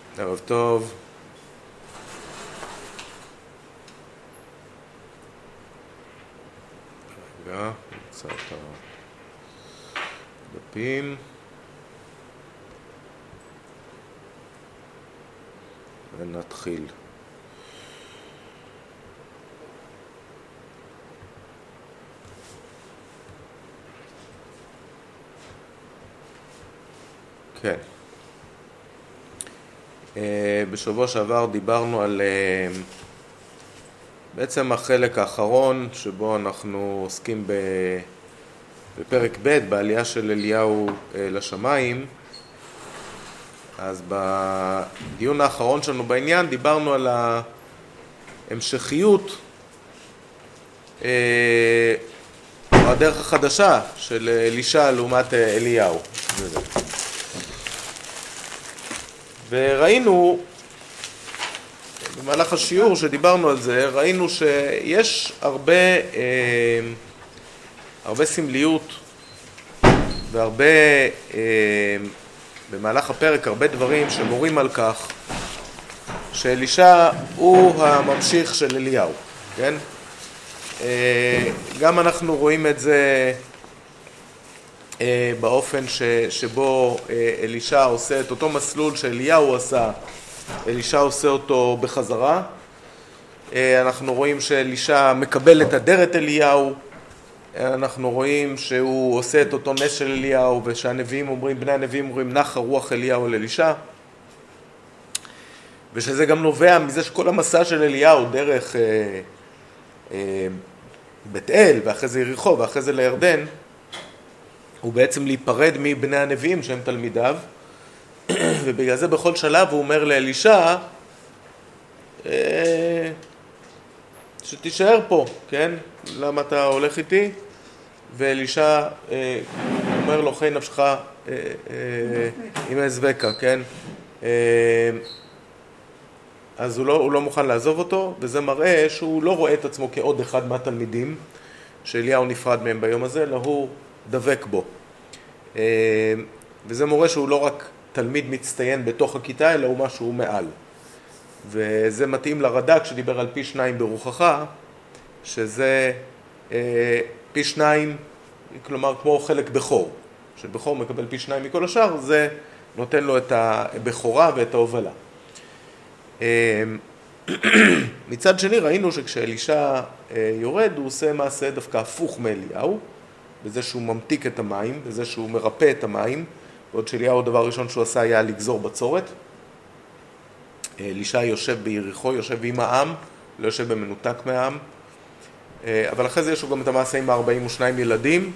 ערב טוב. רגע, נמצא את הדפים. ונתחיל. כן. בשבוע שעבר דיברנו על בעצם החלק האחרון שבו אנחנו עוסקים בפרק ב' בעלייה של אליהו לשמיים. אז בדיון האחרון שלנו בעניין דיברנו על ההמשכיות או הדרך החדשה של אלישע לעומת אליהו. וראינו, במהלך השיעור שדיברנו על זה, ראינו שיש הרבה סמליות והרבה, במהלך הפרק, הרבה דברים שמורים על כך שאלישע הוא הממשיך של אליהו, כן? גם אנחנו רואים את זה באופן שבו אלישע עושה את אותו מסלול שאליהו עשה, אלישע עושה אותו בחזרה. אנחנו רואים שאלישע מקבל את אדרת אליהו, אנחנו רואים שהוא עושה את אותו נס של אליהו, ושהנביאים אומרים, בני הנביאים אומרים, נחה רוח אליהו על אלישע, ושזה גם נובע מזה שכל המסע של אליהו דרך בית אל ואחרי זה יריחו ואחרי זה לירדן, הוא בעצם להיפרד מבני הנביאים שהם תלמידיו, ובגלל זה בכל שלב הוא אומר לאלישע שתישאר פה, כן? למה אתה הולך איתי? ואלישע אומר לו, חי נפשך עם אעזבקה, כן? אז הוא לא מוכן לעזוב אותו, וזה מראה שהוא לא רואה את עצמו כעוד אחד מהתלמידים שאליהו נפרד מהם ביום הזה, אלא הוא דבק בו. וזה מורה שהוא לא רק תלמיד מצטיין בתוך הכיתה, אלא הוא משהו מעל. וזה מתאים לרד"ק שדיבר על פי 2 ברוחך, שזה פי 2, כלומר כמו חלק בכור. שבכור מקבל פי 2 מכל השאר, זה נותן לו את הבכורה ואת ההובלה. מצד שני ראינו שכשאלישע יורד הוא עושה מעשה דווקא הפוך מאליהו, בזה שהוא ממתיק את המים, בזה שהוא מרפא את המים, ועוד שאליהו הדבר הראשון שהוא עשה היה לגזור בצורת. אלישע יושב ביריחו, יושב עם העם, לא יושב במנותק מהעם, אבל אחרי זה יש לו גם את המעשה עם 42 ילדים,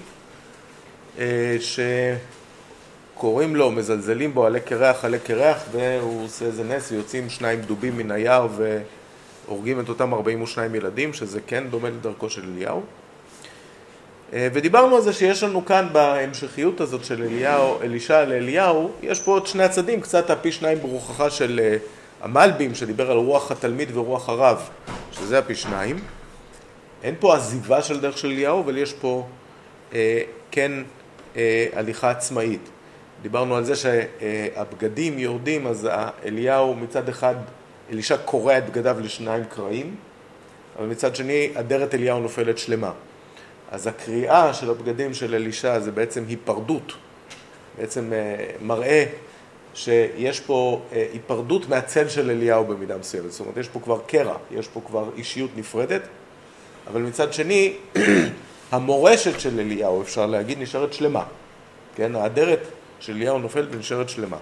שקוראים לו, מזלזלים בו, עלי קרח, והוא עושה איזה נס, ויוצאים 2 דובים מן היער והורגים את אותם 42 ילדים, שזה כן דומה לדרכו של אליהו. ודיברנו על זה שיש לנו כאן בהמשכיות הזאת של אלישע לאליהו, יש פה עוד 2 הצדים, קצת הפי 2 ברוחך של המלבים, שדיבר על רוח התלמיד ורוח הרב, שזה הפי 2. אין פה עזיבה של דרך של אליהו, אבל יש פה כן הליכה עצמאית. דיברנו על זה שהבגדים יורדים, אז אליהו מצד אחד, אלישע קורע את בגדיו ל2 קרעים, אבל מצד שני, אדרת אליהו נופלת שלמה. אז הקריאה של הבגדים של אלישע זה בעצם היפרדות, בעצם מראה שיש פה היפרדות מהצל של אליהו במידה מסוימת. זאת אומרת, יש פה כבר קרע, יש פה כבר אישיות נפרדת, אבל מצד שני, המורשת של אליהו, אפשר להגיד, נשארת שלמה. כן? האדרת של אליהו נופלת ונשארת שלמה.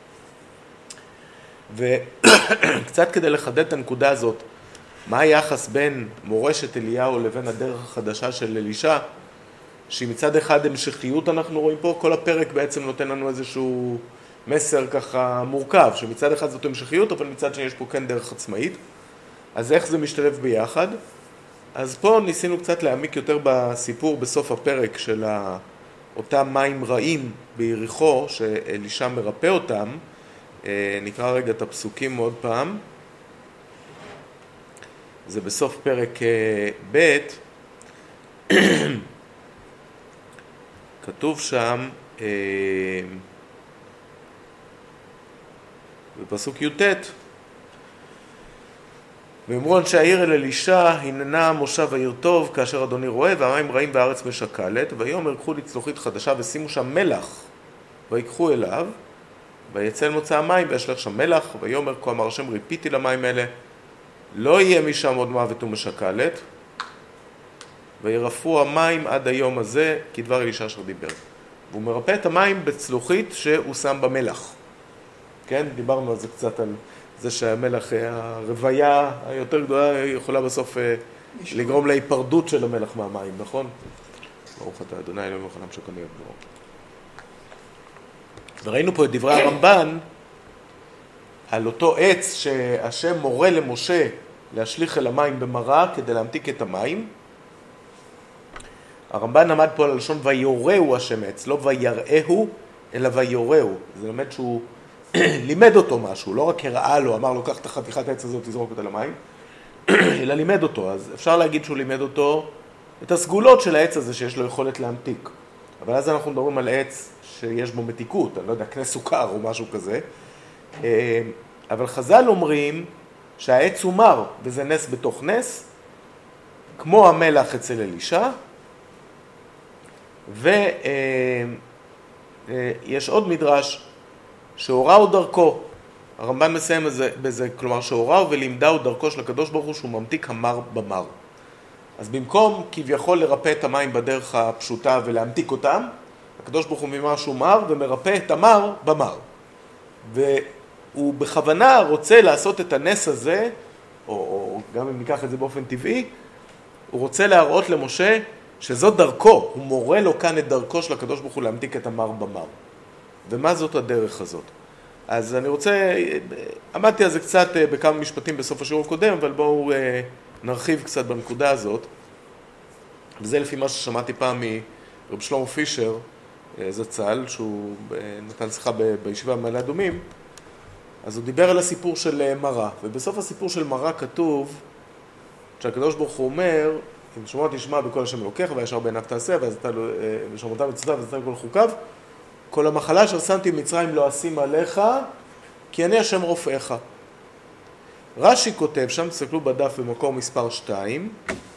וקצת כדי לחדד את הנקודה הזאת, מה היחס בין מורשת אליהו לבין הדרך החדשה של אלישע, שהיא מצד אחד המשכיות אנחנו רואים פה, כל הפרק בעצם נותן לנו איזשהו מסר ככה מורכב, שמצד אחד זאת המשכיות, אבל מצד שני יש פה כן דרך עצמאית. אז איך זה משתלב ביחד? אז פה ניסינו קצת להעמיק יותר בסיפור בסוף הפרק של אותם מים רעים ביריחו, שאלישע מרפא אותם. נקרא רגע את הפסוקים עוד פעם. זה בסוף פרק ב', כתוב שם, בפסוק י"ט, ואמרו אנשי העיר אל אלישע, הננה מושב העיר טוב כאשר אדוני רואה, והמים רעים בארץ משקלת, ויאמר קחו לי צלוחית חדשה ושימו שם מלח, ויקחו אליו, ויצא אל מוצא המים וישלח שם מלח, ויאמר כה אמר השם ריפיתי למים אלה, לא יהיה משם עוד מוות ומשקלת, וירפאו המים עד היום הזה כדבר אלישע אשר דיבר. והוא מרפא את המים בצלוחית שהוא שם במלח. כן, דיברנו על זה קצת, על זה שהמלח, הרוויה היותר גדולה יכולה בסוף לגרום להיפרדות של המלח מהמים, נכון? ברוך אתה אדוני אלוהים מלך העולם שקיים בדברו. וראינו פה את דברי הרמב"ן על אותו עץ שהשם מורה למשה להשליך אל המים במרה כדי להמתיק את המים. הרמב"ן עמד פה על הלשון ויורהו השם עץ, לא ויראהו, אלא ויורהו. זה למד שהוא לימד אותו משהו, לא רק הראה לו, אמר לו, קח את החתיכת העץ הזאת, תזרוק אותה למים, אלא לימד אותו. אז אפשר להגיד שהוא לימד אותו את הסגולות של העץ הזה שיש לו יכולת להמתיק. אבל אז אנחנו מדברים על עץ שיש בו מתיקות, אני לא יודע, קנה סוכר או משהו כזה. אבל חז"ל אומרים שהעץ הוא מר, וזה נס בתוך נס, כמו המלח אצל אלישע, ויש עוד מדרש שהוראו דרכו, הרמב"ן מסיים בזה, כלומר שהוראו ולימדהו דרכו של הקדוש ברוך הוא שהוא ממתיק המר במר. אז במקום כביכול לרפא את המים בדרך הפשוטה ולהמתיק אותם, הקדוש ברוך הוא ממשהו מר ומרפא את המר במר. והוא בכוונה רוצה לעשות את הנס הזה, או גם אם ניקח את זה באופן טבעי, הוא רוצה להראות למשה שזאת דרכו, הוא מורה לו כאן את דרכו של הקדוש ברוך הוא להמתיק את המר במר. ומה זאת הדרך הזאת? אז אני רוצה, עמדתי על זה קצת בכמה משפטים בסוף השיעור הקודם, אבל בואו נרחיב קצת בנקודה הזאת. וזה לפי מה ששמעתי פעם מרב שלמה פישר, זצ"ל, שהוא נתן שיחה בישיבה במעלה אדומים, אז הוא דיבר על הסיפור של מרה, ובסוף הסיפור של מרה כתוב, שהקדוש ברוך הוא אומר, אם שמוע תשמע בכל השם אלוקיך, וישר בעיניו תעשה, ושמעותיו מצוותיו ועשית כל חוקיו, כל המחלה אשר שמתי במצרים לא אשים עליך, כי אני השם רופאיך. רש"י כותב, שם תסתכלו בדף במקור מספר 2,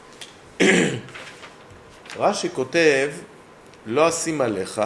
רש"י כותב, לא אשים עליך,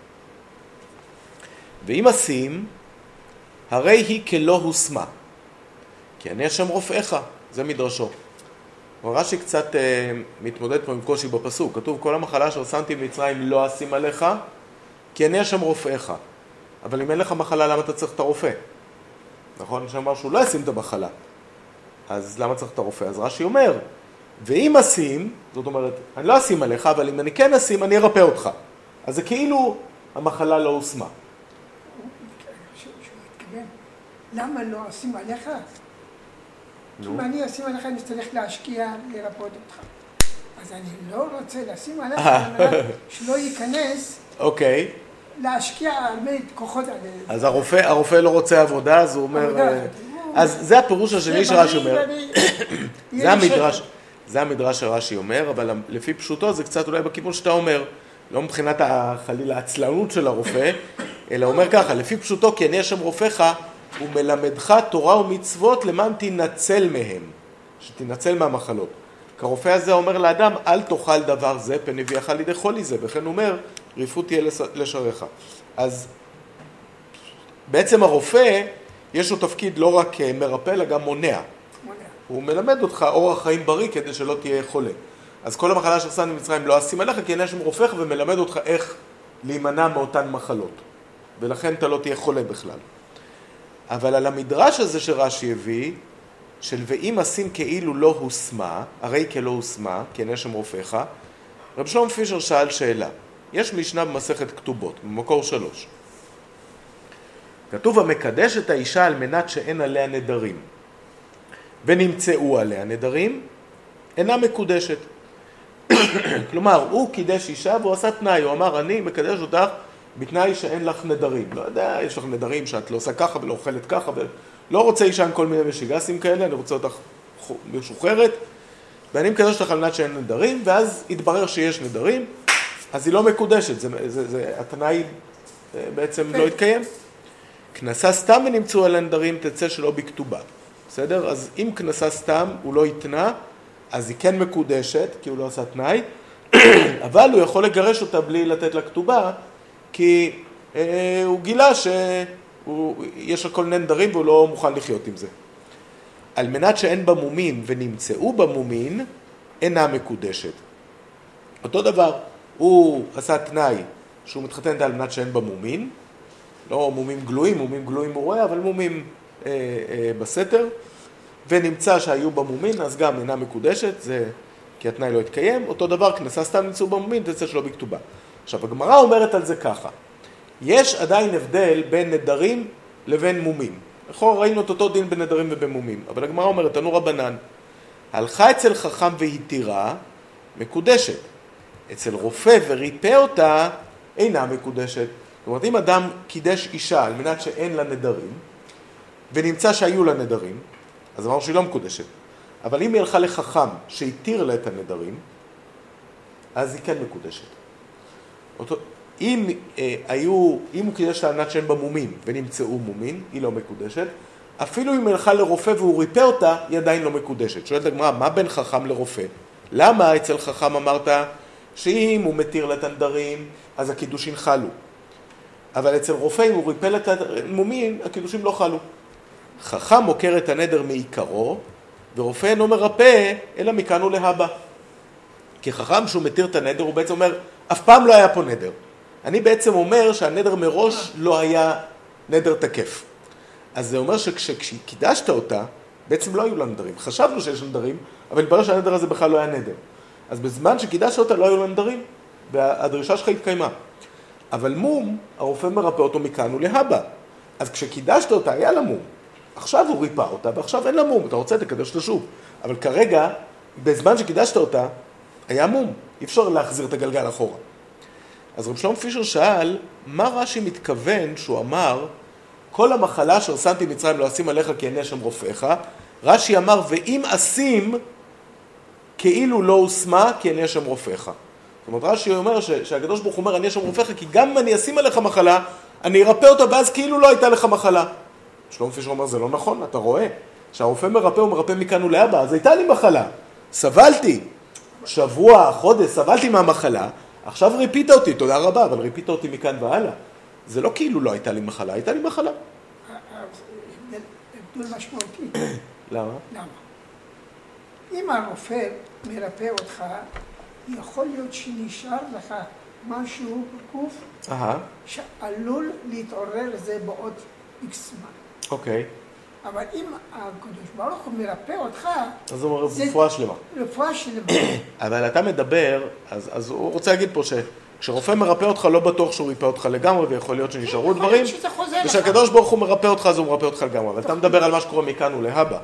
ואם אשים, הרי היא כלא הושמה, כי אני השם רופאיך, זה מדרשו. רש"י קצת מתמודד פה עם קושי בפסוק, כתוב כל המחלה אשר שמתי במצרים לא אשים עליך, כי אני השם רופאיך. אבל אם אין לך מחלה, למה אתה צריך את הרופא? נכון? שאמר שהוא לא ישים את המחלה. אז למה צריך את הרופא? אז רש"י אומר, ואם אשים, זאת אומרת, אני לא אשים עליך, אבל אם אני כן אשים, אני ארפא אותך. אז זה כאילו המחלה לא הושמה. שהוא מתכוון, למה לא אשים עליך? אם אני אשים עליך, אני צריך להשקיע לרפאות אותך. אז אני לא רוצה לשים עליך, שלא ייכנס, אוקיי. להשקיע הרבה כוחות עליהם. אז הרופא לא רוצה עבודה, אז הוא אומר... אז זה הפירוש השני שרש"י אומר. זה המדרש שרש"י אומר, אבל לפי פשוטו זה קצת אולי בכיוון שאתה אומר, לא מבחינת חלילה העצלנות של הרופא, אלא אומר ככה, לפי פשוטו, כי אני השם רופאיך, הוא מלמדך תורה ומצוות למען תנצל מהם, שתנצל מהמחלות. כרופא הזה אומר לאדם, אל תאכל דבר זה, פן הביאך לידי חולי זה, וכן הוא אומר, ריפות תהיה לשריך. אז בעצם הרופא, יש לו תפקיד לא רק מרפא, אלא גם מונע. הוא מלמד אותך אורח חיים בריא כדי שלא תהיה חולה. אז כל המחלה ששמתי במצרים לא אשים עליך, כי אני השם רופאיך ומלמד אותך איך להימנע מאותן מחלות. ולכן אתה לא תהיה חולה בכלל. אבל על המדרש הזה שרש"י הביא, של ואם אשים כאילו לא הושמה, הרי כלא הושמה, כי אני השם רופאיך, רב שלמה פישר שאל שאלה. יש משנה במסכת כתובות, במקור 3. כתוב המקדש את האישה על מנת שאין עליה נדרים. ונמצאו עליה נדרים, אינה מקודשת. כלומר, הוא קידש אישה והוא עשה תנאי, הוא אמר, אני מקדש אותך בתנאי שאין לך נדרים. לא יודע, יש לך נדרים שאת לא עושה ככה ולא אוכלת ככה, ולא רוצה אישה עם כל מיני משיגסים כאלה, אני רוצה אותך משוחררת, ואני מקדש אותך על מנת שאין נדרים, ואז התברר שיש נדרים, אז היא לא מקודשת, התנאי בעצם לא התקיים. כנסה סתם ונמצאו על הנדרים תצא שלא בכתובה. בסדר? אז אם כנסה סתם הוא לא יתנה, אז היא כן מקודשת, כי הוא לא עשה תנאי, אבל הוא יכול לגרש אותה בלי לתת לה כתובה, כי הוא גילה שיש לה כל נדרים והוא לא מוכן לחיות עם זה. על מנת שאין בה מומין ונמצאו בה מומין, אינה מקודשת. אותו דבר, הוא עשה תנאי שהוא מתחתן על מנת שאין בה מומין, לא מומים גלויים, מומים גלויים הוא רואה, אבל מומים בסתר, ונמצא שהיו בה מומין, אז גם אינה מקודשת, זה כי התנאי לא התקיים. אותו דבר, כנסה סתם נמצאו בה מומין, תצא שלא בכתובה. עכשיו, הגמרא אומרת על זה ככה, יש עדיין הבדל בין נדרים לבין מומים. נכון, ראינו את אותו דין בין נדרים ובמומים, אבל הגמרא אומרת, תנו רבנן, הלכה אצל חכם והתירה, מקודשת. אצל רופא וריפא אותה, אינה מקודשת. זאת אומרת, אם אדם קידש אישה על מנת שאין לה נדרים, ונמצא שהיו לה נדרים, אז אמרנו שהיא לא מקודשת. אבל אם היא הלכה לחכם שהתיר לה את הנדרים, אז היא כן מקודשת. אם הוא קידש לה על מנת שאין בה מומין ונמצאו מומין, היא לא מקודשת. אפילו אם היא הלכה לרופא והוא ריפא אותה, היא עדיין לא מקודשת. שואלת הגמרא, מה בין חכם לרופא? למה אצל חכם אמרת שאם הוא מתיר לה את הנדרים, אז הקידושים חלו? אבל אצל רופא, אם הוא ריפא לה את המומין, הקידושים לא חלו. חכם מוכר את הנדר מעיקרו, ורופא אינו מרפא, אלא מכאן ולהבא. כי חכם שהוא מתיר את הנדר, הוא בעצם אומר, אף פעם לא היה פה נדר. אני בעצם אומר שהנדר מראש לא היה נדר תקף. אז זה אומר שכשקידשת אותה, בעצם לא היו לה נדרים. חשבנו שיש נדרים, אבל התברר שהנדר הזה בכלל לא היה נדר. אז בזמן שקידשת אותה לא היו לה נדרים, והדרישה שלך התקיימה. אבל מום, הרופא מרפא אותו מכאן ולהבא. אז כשקידשת אותה, היה לה מום. עכשיו הוא ריפא אותה, ועכשיו אין לה מום. אתה רוצה, תקדש אותה שוב. אבל כרגע, בזמן שקידשת אותה, היה מום. אי אפשר להחזיר את הגלגל אחורה. אז רב שלום פישר שאל, מה רש"י מתכוון שהוא אמר, כל המחלה שרסנתי מצרים לא אשים עליך כי אני השם רופאיך, רש"י אמר, ואם אשים, כאילו לא הושמה כי אני השם רופאיך. זאת אומרת, רש"י אומר שהקדוש ברוך הוא אומר, אני השם רופאיך, כי גם אם אני אשים עליך מחלה, אני ארפא אותה, ואז כאילו לא הייתה לך מחלה. שלום פישר אומר, זה לא נכון, אתה רואה, שהרופא מרפא, הוא מרפא מכאן ולהבא, אז הייתה לי מחלה, סבלתי, שבוע, חודש, סבלתי מהמחלה, עכשיו ריפית אותי, תודה רבה, אבל ריפית אותי מכאן והלאה. זה לא כאילו לא הייתה לי מחלה, הייתה לי מחלה. הבדל משמעותי. למה? למה? אם הרופא מרפא אותך, יכול להיות שנשאר לך משהו בגוף שעלול להתעורר זה בעוד איקס זמן. אוקיי. אבל אם הקדוש ברוך הוא מרפא אותך, אז הוא אומר, רפואה שלמה. רפואה שלמה. אבל אתה מדבר, אז הוא רוצה להגיד פה שכשרופא מרפא אותך לא בטוח שהוא ריפא אותך לגמרי, ויכול להיות שנשארו דברים, ושהקדוש ברוך הוא מרפא אותך, אז הוא מרפא אותך לגמרי. אבל אתה מדבר על מה שקורה מכאן ולהבא.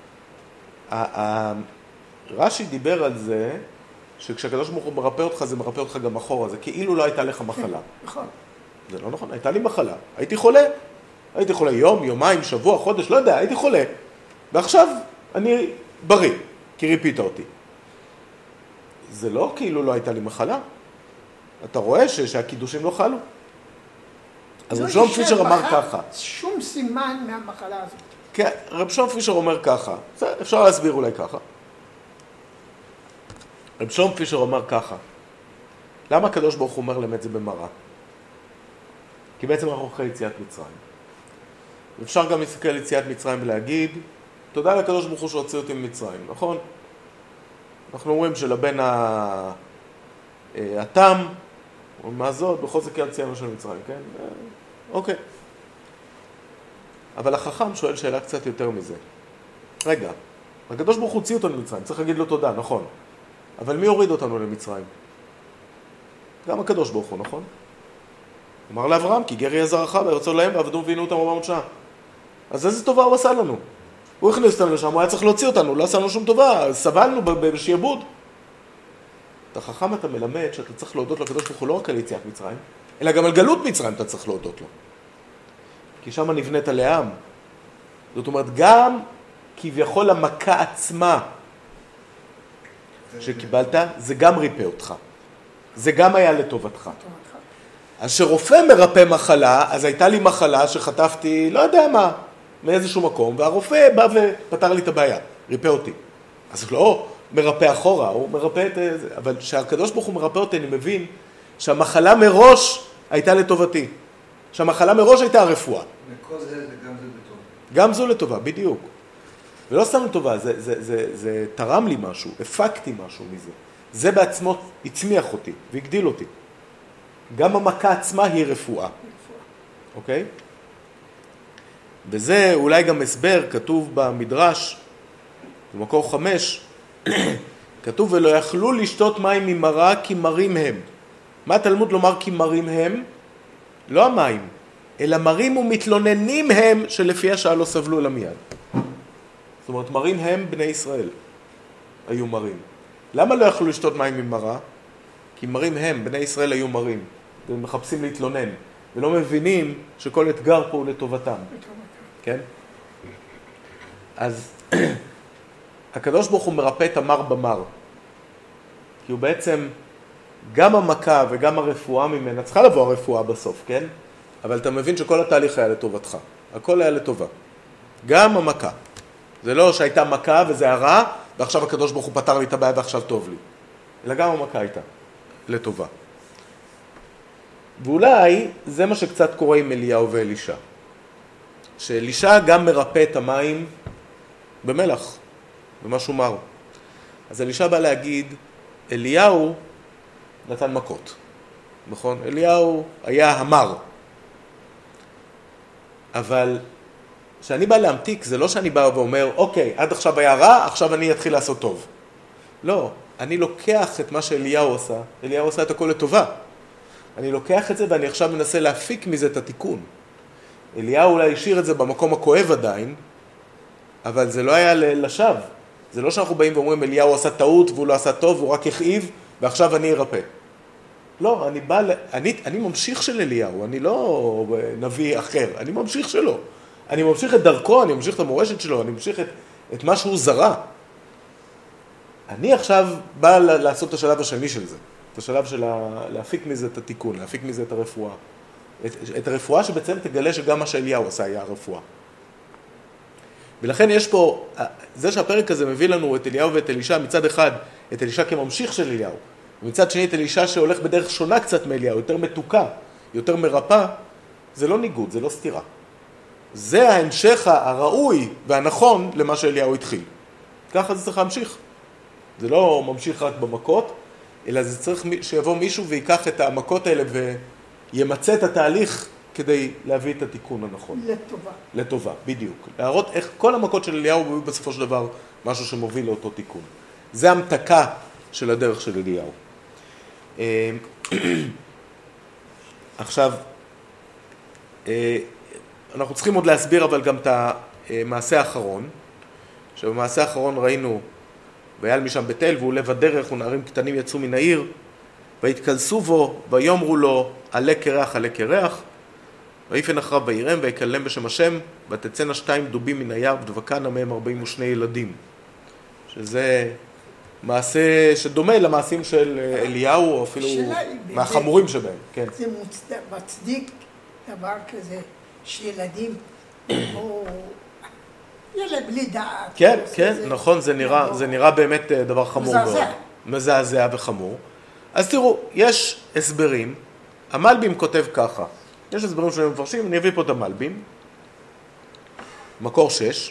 רש"י דיבר על זה, שכשהקדוש ברוך הוא מרפא אותך, זה מרפא אותך גם אחורה, זה כאילו לא הייתה לך מחלה. נכון. זה לא נכון, הייתה לי מחלה. הייתי חולה. הייתי חולה יום, יומיים, שבוע, חודש, לא יודע, הייתי חולה. ועכשיו אני בריא, כי ריפית אותי. זה לא כאילו לא הייתה לי מחלה. אתה רואה שהקידושים לא חלו. אז רב שלום פישר אמר ככה. שום סימן מהמחלה הזאת. כן, רב שלום פישר אומר ככה. אפשר להסביר אולי ככה. רב שלום פישר אומר ככה. למה הקדוש ברוך הוא אומר להם את זה במראה? כי בעצם אנחנו אחרי יציאת מצרים. אפשר גם להסתכל על יציאת מצרים ולהגיד, תודה לקדוש ברוך הוא שהוציא אותי ממצרים, נכון? אנחנו אומרים שלבן התם, או מה זאת, בכל זה כן ציינו של מצרים, כן? אוקיי. אבל החכם שואל שאלה קצת יותר מזה. רגע, הקדוש ברוך הוא הוציא אותנו ממצרים, צריך להגיד לו תודה, נכון. אבל מי הוריד אותנו למצרים? גם הקדוש ברוך הוא, נכון? אמר לאברהם, כי גר יהיה זרעך ויוצאו להם ועבדו והבינו אותם 400 שנה. אז איזה טובה הוא עשה לנו? הוא הכניס אותנו לשם, הוא היה צריך להוציא אותנו, לא עשה לנו שום טובה, סבלנו בשעבוד. את החכם אתה מלמד שאתה צריך להודות לקדוש ברוך הוא לא רק על יציאת מצרים, אלא גם על גלות מצרים אתה צריך להודות לו. כי שם נבנית לעם. זאת אומרת, גם כביכול המכה עצמה שקיבלת, זה גם ריפא אותך. זה גם היה לטובתך. אז שרופא מרפא מחלה, אז הייתה לי מחלה שחטפתי, לא יודע מה, מאיזשהו מקום, והרופא בא ופתר לי את הבעיה, ריפא אותי. אז לא מרפא אחורה, הוא מרפא את זה, אבל כשהקדוש ברוך הוא מרפא אותי, אני מבין שהמחלה מראש הייתה לטובתי. שהמחלה מראש הייתה הרפואה. וכל זה גם זה לטובה. גם זו לטובה, בדיוק. ולא סתם לטובה, זה תרם לי משהו, הפקתי משהו מזה. זה בעצמו הצמיח אותי והגדיל אותי. גם המכה עצמה היא רפואה. אוקיי? וזה אולי גם הסבר, כתוב במדרש, במקור 5, כתוב ולא יכלו לשתות מים ממרה כי מרים הם. מה התלמוד לומר כי מרים הם? לא המים, אלא מרים ומתלוננים הם שלפי השעה לא סבלו אלא מיד. זאת אומרת, מרים הם בני ישראל, היו מרים. למה לא יכלו לשתות מים ממרה? כי מרים הם, בני ישראל היו מרים, והם מחפשים להתלונן, ולא מבינים שכל אתגר פה הוא לטובתם. כן? אז הקדוש ברוך הוא מרפא את המר במר, כי הוא בעצם, גם המכה וגם הרפואה ממנה, צריכה לבוא הרפואה בסוף, כן? אבל אתה מבין שכל התהליך היה לטובתך, הכל היה לטובה. גם המכה. זה לא שהייתה מכה וזה הרע, ועכשיו הקדוש ברוך הוא פתר לי את הבעיה ועכשיו טוב לי. אלא גם המכה הייתה לטובה. ואולי זה מה שקצת קורה עם אליהו ואלישע. שאלישע גם מרפא את המים במלח, במשהו מר. אז אלישע בא להגיד, אליהו נתן מכות. נכון? אליהו היה המר. אבל כשאני בא להמתיק, זה לא שאני בא ואומר, אוקיי, עד עכשיו היה רע, עכשיו אני אתחיל לעשות טוב. לא, אני לוקח את מה שאליהו עושה, אליהו עושה את הכל לטובה. אני לוקח את זה ואני עכשיו מנסה להפיק מזה את התיקון. אליהו אולי השאיר את זה במקום הכואב עדיין, אבל זה לא היה לשווא. זה לא שאנחנו באים ואומרים, אליהו עשה טעות והוא לא עשה טוב, הוא רק הכאיב, ועכשיו אני ארפא. לא, אני ממשיך של אליהו, אני לא נביא אחר, אני ממשיך שלו. אני ממשיך את דרכו, אני ממשיך את המורשת שלו, אני ממשיך את מה שהוא זרע. אני עכשיו בא לעשות את השלב השני של זה, את השלב של להפיק מזה את התיקון, להפיק מזה את הרפואה. את הרפואה שבעצם תגלה שגם מה שאליהו עשה היה הרפואה. ולכן יש פה, זה שהפרק הזה מביא לנו את אליהו ואת אלישע, מצד אחד את אלישע כממשיך של אליהו, ומצד שני את אלישע שהולך בדרך שונה קצת מאליהו, יותר מתוקה, יותר מרפא, זה לא ניגוד, זה לא סתירה. זה ההמשך הראוי והנכון למה שאליהו התחיל. ככה זה צריך להמשיך. זה לא ממשיך רק במכות, אלא זה צריך שיבוא מישהו ויקח את המכות האלה וימצא את התהליך כדי להביא את התיקון הנכון. לטובה. לטובה, בדיוק. להראות איך כל המכות של אליהו הוא בסופו של דבר משהו שמוביל לאותו תיקון. זה המתקה של הדרך של אליהו. עכשיו, אנחנו צריכים עוד להסביר אבל גם את המעשה האחרון, שבמעשה האחרון ראינו, ויעל משם בתל והוא לב הדרך ונערים קטנים יצאו מן העיר, והתכנסו בו ויאמרו לו עלה קרח עלה קרח, ויפן אחריו וירם ויקלם בשם השם, ותצאנה 2 דובים מן היער ודבקנה מהם 42 ילדים. שזה מעשה שדומה למעשים של אליהו, או אפילו מהחמורים שבהם. כן. זה מצדיק דבר כזה שילדים, או ילד בלי דעת. כן, כן, נכון, זה נראה באמת דבר חמור מאוד. מזעזע וחמור. אז תראו, יש הסברים, המלבים כותב ככה, יש הסברים שאני מפרשים, אני אביא פה את המלבים, מקור 6,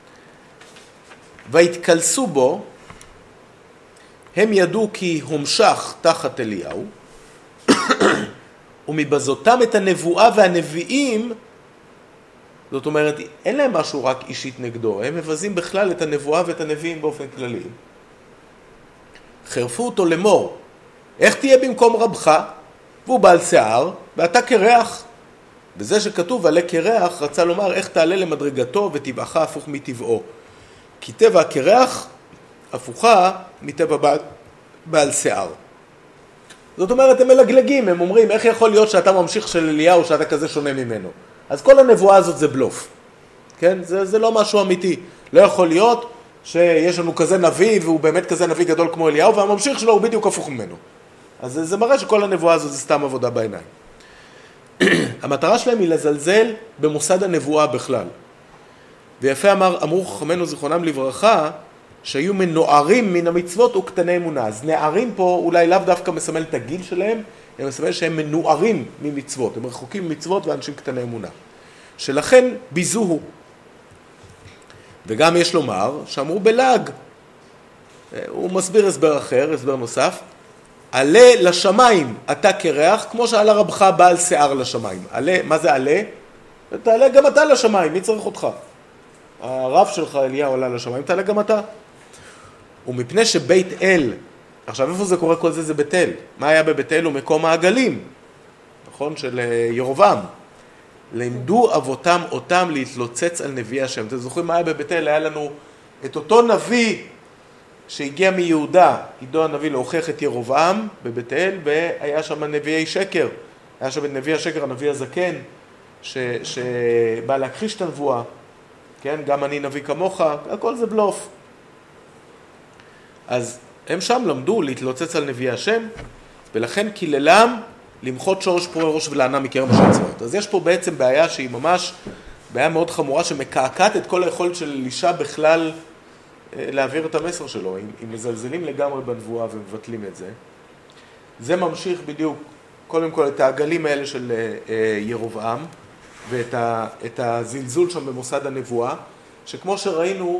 והתקלסו בו, הם ידעו כי הומשך תחת אליהו, ומבזותם את הנבואה והנביאים, זאת אומרת, אין להם משהו רק אישית נגדו, הם מבזים בכלל את הנבואה ואת הנביאים באופן כללי. חרפו אותו למור, איך תהיה במקום רבך? והוא בעל שיער, ואתה קרח. וזה שכתוב עלה קרח, רצה לומר איך תעלה למדרגתו וטבעך הפוך מטבעו. כי טבע הקרח הפוכה מטבע בעל שיער. זאת אומרת, הם מלגלגים, הם אומרים, איך יכול להיות שאתה ממשיך של אליהו, שאתה כזה שונה ממנו? אז כל הנבואה הזאת זה בלוף. כן? זה לא משהו אמיתי. לא יכול להיות שיש לנו כזה נביא, והוא באמת כזה נביא גדול כמו אליהו, והממשיך שלו הוא בדיוק הפוך ממנו. אז זה מראה שכל הנבואה הזאת זה סתם עבודה בעיניים. המטרה שלהם היא לזלזל במוסד הנבואה בכלל. ויפה אמרו חכמינו זיכרונם לברכה, שהיו מנוערים מן המצוות וקטני אמונה. אז נערים פה אולי לאו דווקא מסמל את הגיל שלהם, הם מסמל שהם מנוערים ממצוות, הם רחוקים ממצוות ואנשים קטני אמונה. שלכן ביזוהו. וגם יש לומר שאמרו בלעג, הוא מסביר הסבר אחר, הסבר נוסף, עלה לשמיים אתה קרח, כמו שעלה רבך בעל שיער לשמיים. עלה, מה זה עלה? תעלה גם אתה לשמיים, מי צריך אותך? הרב שלך אליהו עלה לשמיים, תעלה גם אתה. ומפני שבית אל, עכשיו איפה זה קורה כל זה? זה בית אל. מה היה בבית אל? הוא מקום העגלים, נכון? של ירובעם. לימדו אבותם אותם להתלוצץ על נביא השם. אתם זוכרים מה היה בבית אל? היה לנו את אותו נביא שהגיע מיהודה, עידו הנביא להוכיח את ירובעם בבית אל, והיה שם נביאי שקר. היה שם את נביא השקר, הנביא הזקן, שבא להכחיש את הנבואה. כן? גם אני נביא כמוך, הכל זה בלוף. אז הם שם למדו להתלוצץ על נביא השם, ולכן קיללם למחות שורש פורה ראש ולענה מקרב השם צבאות. אז יש פה בעצם בעיה שהיא ממש בעיה מאוד חמורה, שמקעקעת את כל היכולת של אלישע בכלל להעביר את המסר שלו, אם מזלזלים לגמרי בנבואה ומבטלים את זה. זה ממשיך בדיוק, קודם כל את העגלים האלה של ירובעם, ואת הזלזול שם במוסד הנבואה, שכמו שראינו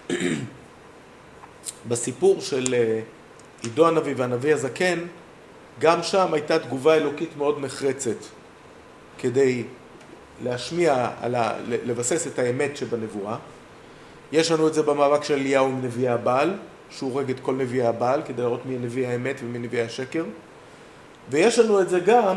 בסיפור של עידו הנביא והנביא הזקן, גם שם הייתה תגובה אלוקית מאוד נחרצת, כדי להשמיע, לבסס את האמת שבנבואה. יש לנו את זה במאבק של אליהו עם נביאי הבעל, שהוא הורג את כל נביאי הבעל, כדי לראות מי נביא האמת ומי נביא השקר. ויש לנו את זה גם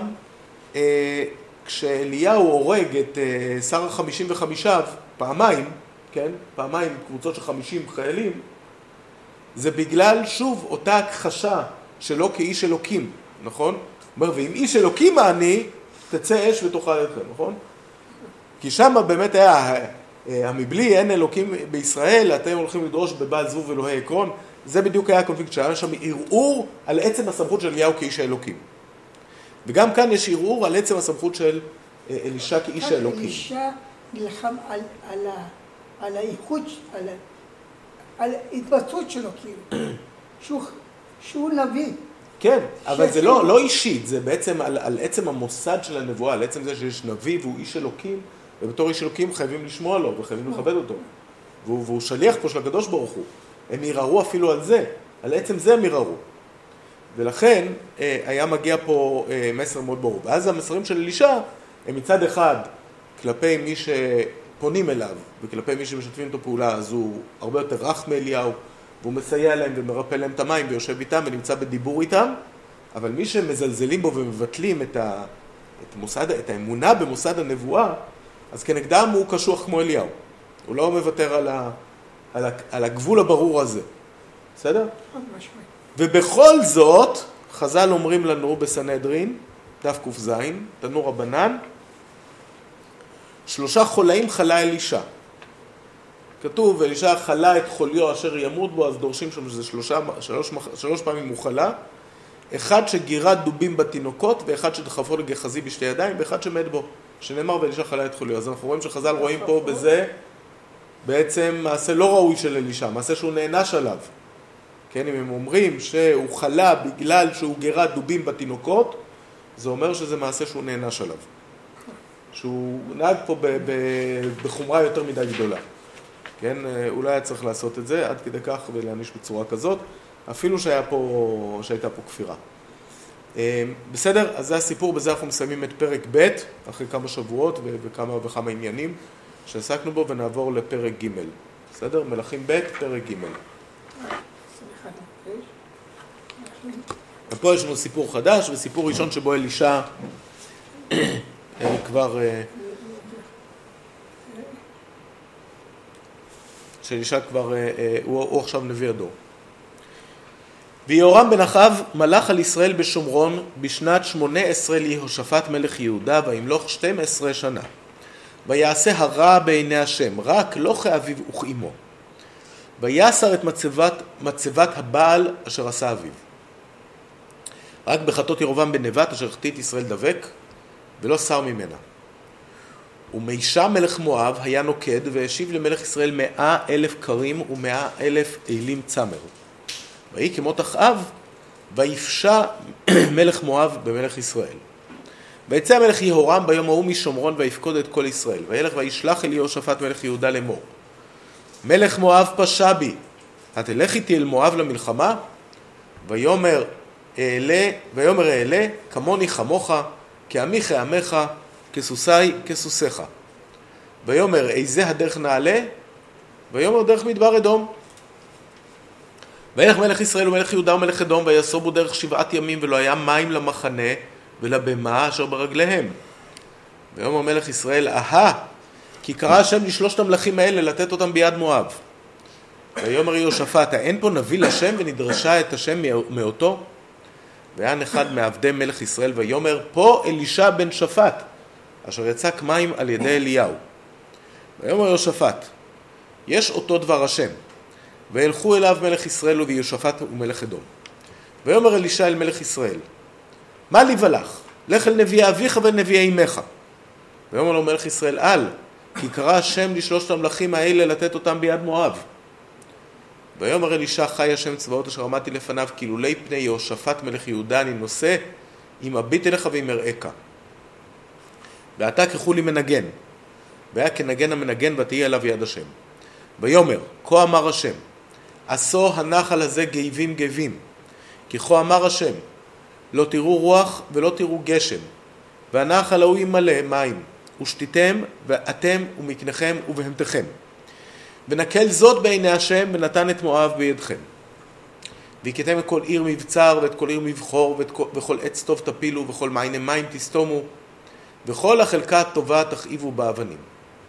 כשאליהו הורג את שר ה-55 פעמיים, כן? פעמיים קבוצות של 50 חיילים, זה בגלל שוב אותה הכחשה שלו כאיש אלוקים, נכון? אומר, ואם איש אלוקים אני, תצא אש ותאכל אתכם, נכון? כי שם באמת היה, המבלי אין אלוקים בישראל, אתם הולכים לדרוש בבעל זבוב אלוהי עקרון, זה בדיוק היה הקונפליקט שהיה שם ערעור על עצם הסמכות של אליהו כאיש האלוקים. וגם כאן יש ערעור על עצם הסמכות של אלישע כאיש האלוקים. אלישע נלחם על האיכות, על ההתבצעות שלו, כאילו, שהוא נביא. כן, אבל זה לא אישית, זה בעצם על עצם המוסד של הנבואה, על עצם זה שיש נביא והוא איש אלוקים, ובתור איש אלוקים חייבים לשמוע לו וחייבים לכבד אותו. והוא שליח פה של הקדוש ברוך הוא. הם ירערו אפילו על זה, על עצם זה הם ירערו. ולכן היה מגיע פה מסר מאוד ברור. ואז המסרים של אלישע הם מצד אחד כלפי מי שפונים אליו וכלפי מי שמשתפים אותו פעולה, אז הוא הרבה יותר רך מאליהו, והוא מסייע להם ומרפא להם את המים ויושב איתם ונמצא בדיבור איתם, אבל מי שמזלזלים בו ומבטלים את האמונה במוסד הנבואה, אז כנגדם הוא קשוח כמו אליהו. הוא לא מוותר על הגבול הברור הזה. בסדר? ובכל זאת, חז"ל אומרים לנו בסנהדרין, דף ק"ז, תנו רבנן, 3 חולאים חלה אלישע. כתוב, אלישע חלה את חוליו אשר ימות בו, אז דורשים שם שזה 3 פעמים הוא חלה. אחד שגירה דובים בתינוקות, ואחד שדחפו לגחזי בשתי ידיים, ואחד שמת בו, שנאמר ואלישע חלה את חוליו. אז אנחנו רואים שחז"ל רואים פה בזה בעצם מעשה לא ראוי של אלישע, מעשה שהוא נענש עליו. כן, אם הם אומרים שהוא חלה בגלל שהוא גירה דובים בתינוקות, זה אומר שזה מעשה שהוא נענש עליו. שהוא נהג פה בחומרה יותר מדי גדולה. כן, אולי היה צריך לעשות את זה עד כדי כך ולהעניש בצורה כזאת, אפילו שהייתה פה כפירה. בסדר, אז זה הסיפור, בזה אנחנו מסיימים את פרק ב' אחרי כמה שבועות וכמה וכמה עניינים שעסקנו בו, ונעבור לפרק ג'. בסדר? מלכים ב', פרק ג'. ופה יש לנו סיפור חדש, וסיפור ראשון שבו אלישע כבר... שאלישע כבר, הוא עכשיו נביא הדור. ויהורם בן אחאב מלך על ישראל בשומרון בשנת 18 ליהושפט מלך יהודה, וימלוך 12 שנה. ויעשה הרע בעיני השם, רק לא כאביו וכאמו. ויסר את מצבת הבעל אשר עשה אביו. רק בחטות ירובעם בן נבט אשר החטיא את ישראל דבק, ולא שר ממנה. ומישה מלך מואב היה נוקד והשיב למלך ישראל 100,000 קרים ו100,000 אילים צמר. ויהי כמות אחאב ויפשע מלך מואב במלך ישראל. ויצא מלך יהורם ביום ההוא משומרון ויפקוד את כל ישראל. וילך וישלח אל יהושפט מלך יהודה לאמור, מלך מואב פשע בי, התלך איתי אל מואב למלחמה? ויאמר אעלה כמוני כמוך, כעמי כעמך, כסוסי כסוסיך. ויאמר איזה הדרך נעלה? ויאמר דרך מדבר אדום. וילך מלך ישראל ומלך יהודה ומלך אדום ויסובו דרך 7 ימים ולא היה מים למחנה ולבמה אשר ברגליהם. ויאמר מלך ישראל, כי קרא השם לשלושת המלכים האלה לתת אותם ביד מואב. ויאמר יהושפט, אין פה נביא לשם ונדרשה את השם מאותו? והיה אחד מעבדי מלך ישראל ויאמר, פה אלישע בן שפט אשר יצק מים על ידי אליהו. ויאמר יהושפט, יש אותו דבר השם. וילכו אליו מלך ישראל ויהושפט ומלך אדום. ויאמר אלישע אל מלך ישראל, מה לי ולך? לך אל נביאי אביך ונביאי אמך. ויאמר לו מלך ישראל, כי קרא השם לשלושת המלכים האלה לתת אותם ביד מואב. ויאמר אלישע, חי השם צבאות אשר עמדתי לפניו, כי לולי פני יהושפט מלך יהודה אני נושא, אם אביט אליך ואם אראך. ועתה קחו לי מנגן. והיה כנגן המנגן ותהי עליו יד השם. ויאמר, כה אמר השם, עשו הנחל הזה גבים גבים, כי כה אמר השם, לא תראו רוח ולא תראו גשם, והנחל ההוא ימלא מים, ושתיתם ואתם ומקניכם ובהמתכם. ונקל זאת בעיני השם ונתן את מואב בידכם. והכיתם את כל עיר מבצר ואת כל עיר מבחור וכל עץ טוב תפילו וכל מעייני מים תסתומו, וכל החלקה הטובה תכאיבו באבנים.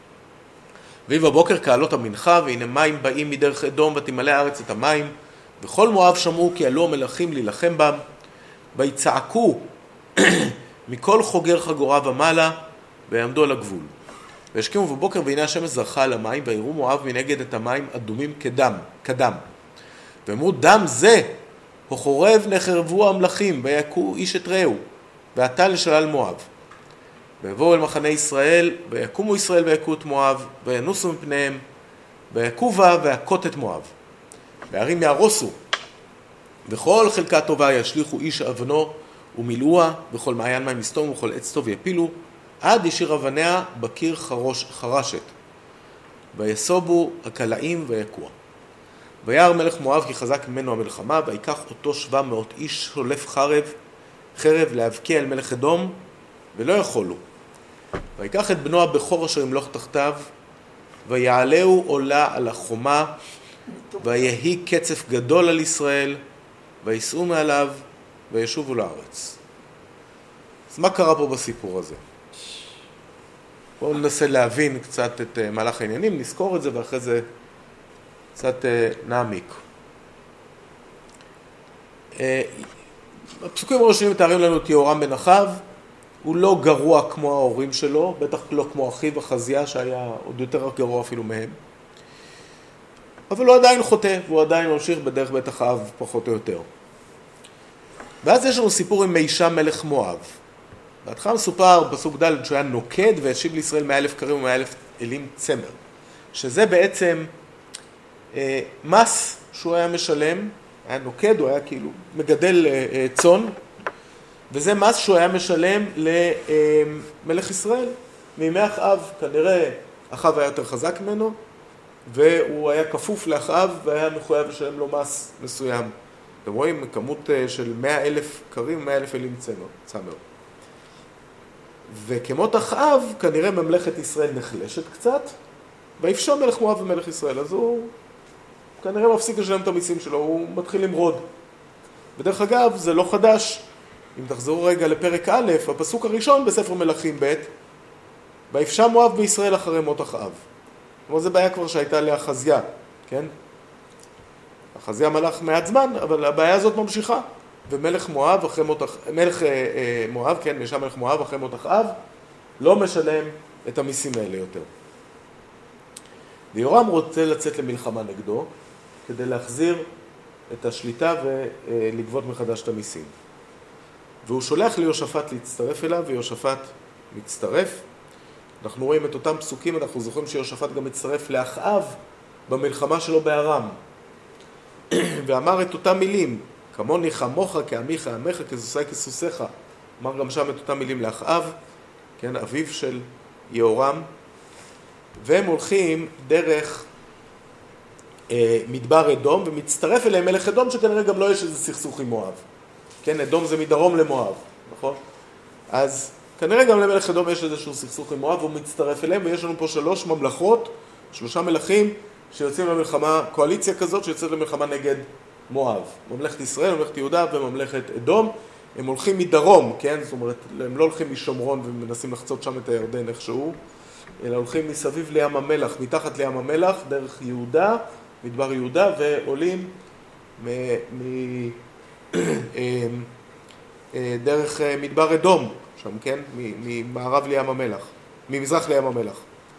ויהי בבוקר כעלות המנחה, והנה מים באים מדרך אדום ותמלא הארץ את המים, וכל מואב שמעו כי עלו המלכים להילחם בם, ויצעקו מכל חוגר חגורה ומעלה, ויעמדו על הגבול. והשכימו בבוקר והנה השמש זרחה על המים, ויראו מואב מנגד את המים אדומים כדם. ואמרו, דם זה החורב נחרבו המלכים, ויכו איש את רעהו, ועתה לשלל מואב. ויבואו אל מחנה ישראל, ויקומו ישראל ויכו את מואב, וינוסו מפניהם, ויכו בה והכות את מואב. והערים יהרוסו, וכל חלקה טובה ישליכו איש אבנו ומילאוה, וכל מעיין מים יסתומו, וכל עץ טוב יפילו, עד ישיר אבניה בקיר חרשת. ויסובו הקלעים ויקוע. וירא מלך מואב כי חזק ממנו המלחמה, ויקח אותו 700 איש שולף חרב להבקיע אל מלך אדום, ולא יכולו. ויקח את בנו הבכור אשר ימלוך תחתיו, ויעלהו עולה על החומה, ויהי קצף גדול על ישראל, ויסעו מעליו, וישובו לארץ. אז מה קרה פה בסיפור הזה? בואו ננסה להבין קצת את מהלך העניינים, נזכור את זה ואחרי זה קצת נעמיק. הפסוקים הראשונים מתארים לנו את יהורם בן אחאב, הוא לא גרוע כמו ההורים שלו, בטח לא כמו אחיו אחזיה שהיה עוד יותר גרוע אפילו מהם. אבל הוא עדיין חוטא, והוא עדיין ממשיך בדרך בית אחאב פחות או יותר. ואז יש לנו סיפור עם מישה מלך מואב. בהתחלה מסופר פסוק ד' שהוא היה נוקד והשיב לישראל 100,000 קרים ו100,000 אילים צמר. שזה בעצם מס שהוא היה משלם, היה נוקד, הוא היה כאילו מגדל צאן, וזה מס שהוא היה משלם למלך ישראל מימי אחאב. כנראה אחאב היה יותר חזק ממנו, והוא היה כפוף לאחאב והיה מחויב לשלם לו מס מסוים. אתם רואים כמות של 100,000 קרים, 100,000 אילים צמר. וכמות אחאב, כנראה ממלכת ישראל נחלשת קצת, ויפשע מלך מואב ומלך ישראל, אז הוא כנראה מפסיק לשלם את המיסים שלו, הוא מתחיל למרוד. בדרך אגב, זה לא חדש. אם תחזרו רגע לפרק א', הפסוק הראשון בספר מלכים ב', ויפשע מואב בישראל אחרי מות אחאב. כלומר, זו בעיה כבר שהייתה לאחזיה, כן? אחזיה מלך מעט זמן, אבל הבעיה הזאת ממשיכה. ומלך מואב אחרי מות מואב, כן, מישה מלך מואב אחרי מות אחאב, לא משלם את המיסים האלה יותר. ויהורם רוצה לצאת למלחמה נגדו, כדי להחזיר את השליטה ולגבות מחדש את המיסים. והוא שולח ליהושפט להצטרף אליו, ויהושפט מצטרף. אנחנו רואים את אותם פסוקים, אנחנו זוכרים שיהושפט גם מצטרף לאחאב במלחמה שלו בארם. ואמר את אותם מילים, כמוני חמוך, כעמיך עמך, כסוסי כסוסיך. אמר גם שם את אותם מילים לאחאב, כן, אביו של יהורם. והם הולכים דרך מדבר אדום, ומצטרף אליהם מלך אדום, שכנראה גם לא יש איזה סכסוך עם מואב. כן, אדום זה מדרום למואב, נכון? אז כנראה גם למלך אדום יש איזשהו סכסוך עם מואב, והוא מצטרף אליהם, ויש לנו פה 3 ממלכות, 3 מלכים שיוצאים למלחמה, קואליציה כזאת שיוצאת למלחמה נגד מואב. ממלכת ישראל, ממלכת יהודה וממלכת אדום, הם הולכים מדרום, כן? זאת אומרת, הם לא הולכים משומרון ומנסים לחצות שם את הירדן איכשהו, אלא הולכים מסביב לים המלח, מתחת לים המלח, דרך יהודה, מדבר יהודה, ועולים דרך מדבר אדום, שם, כן? ממערב לים המלח, ממזרח לים המלח.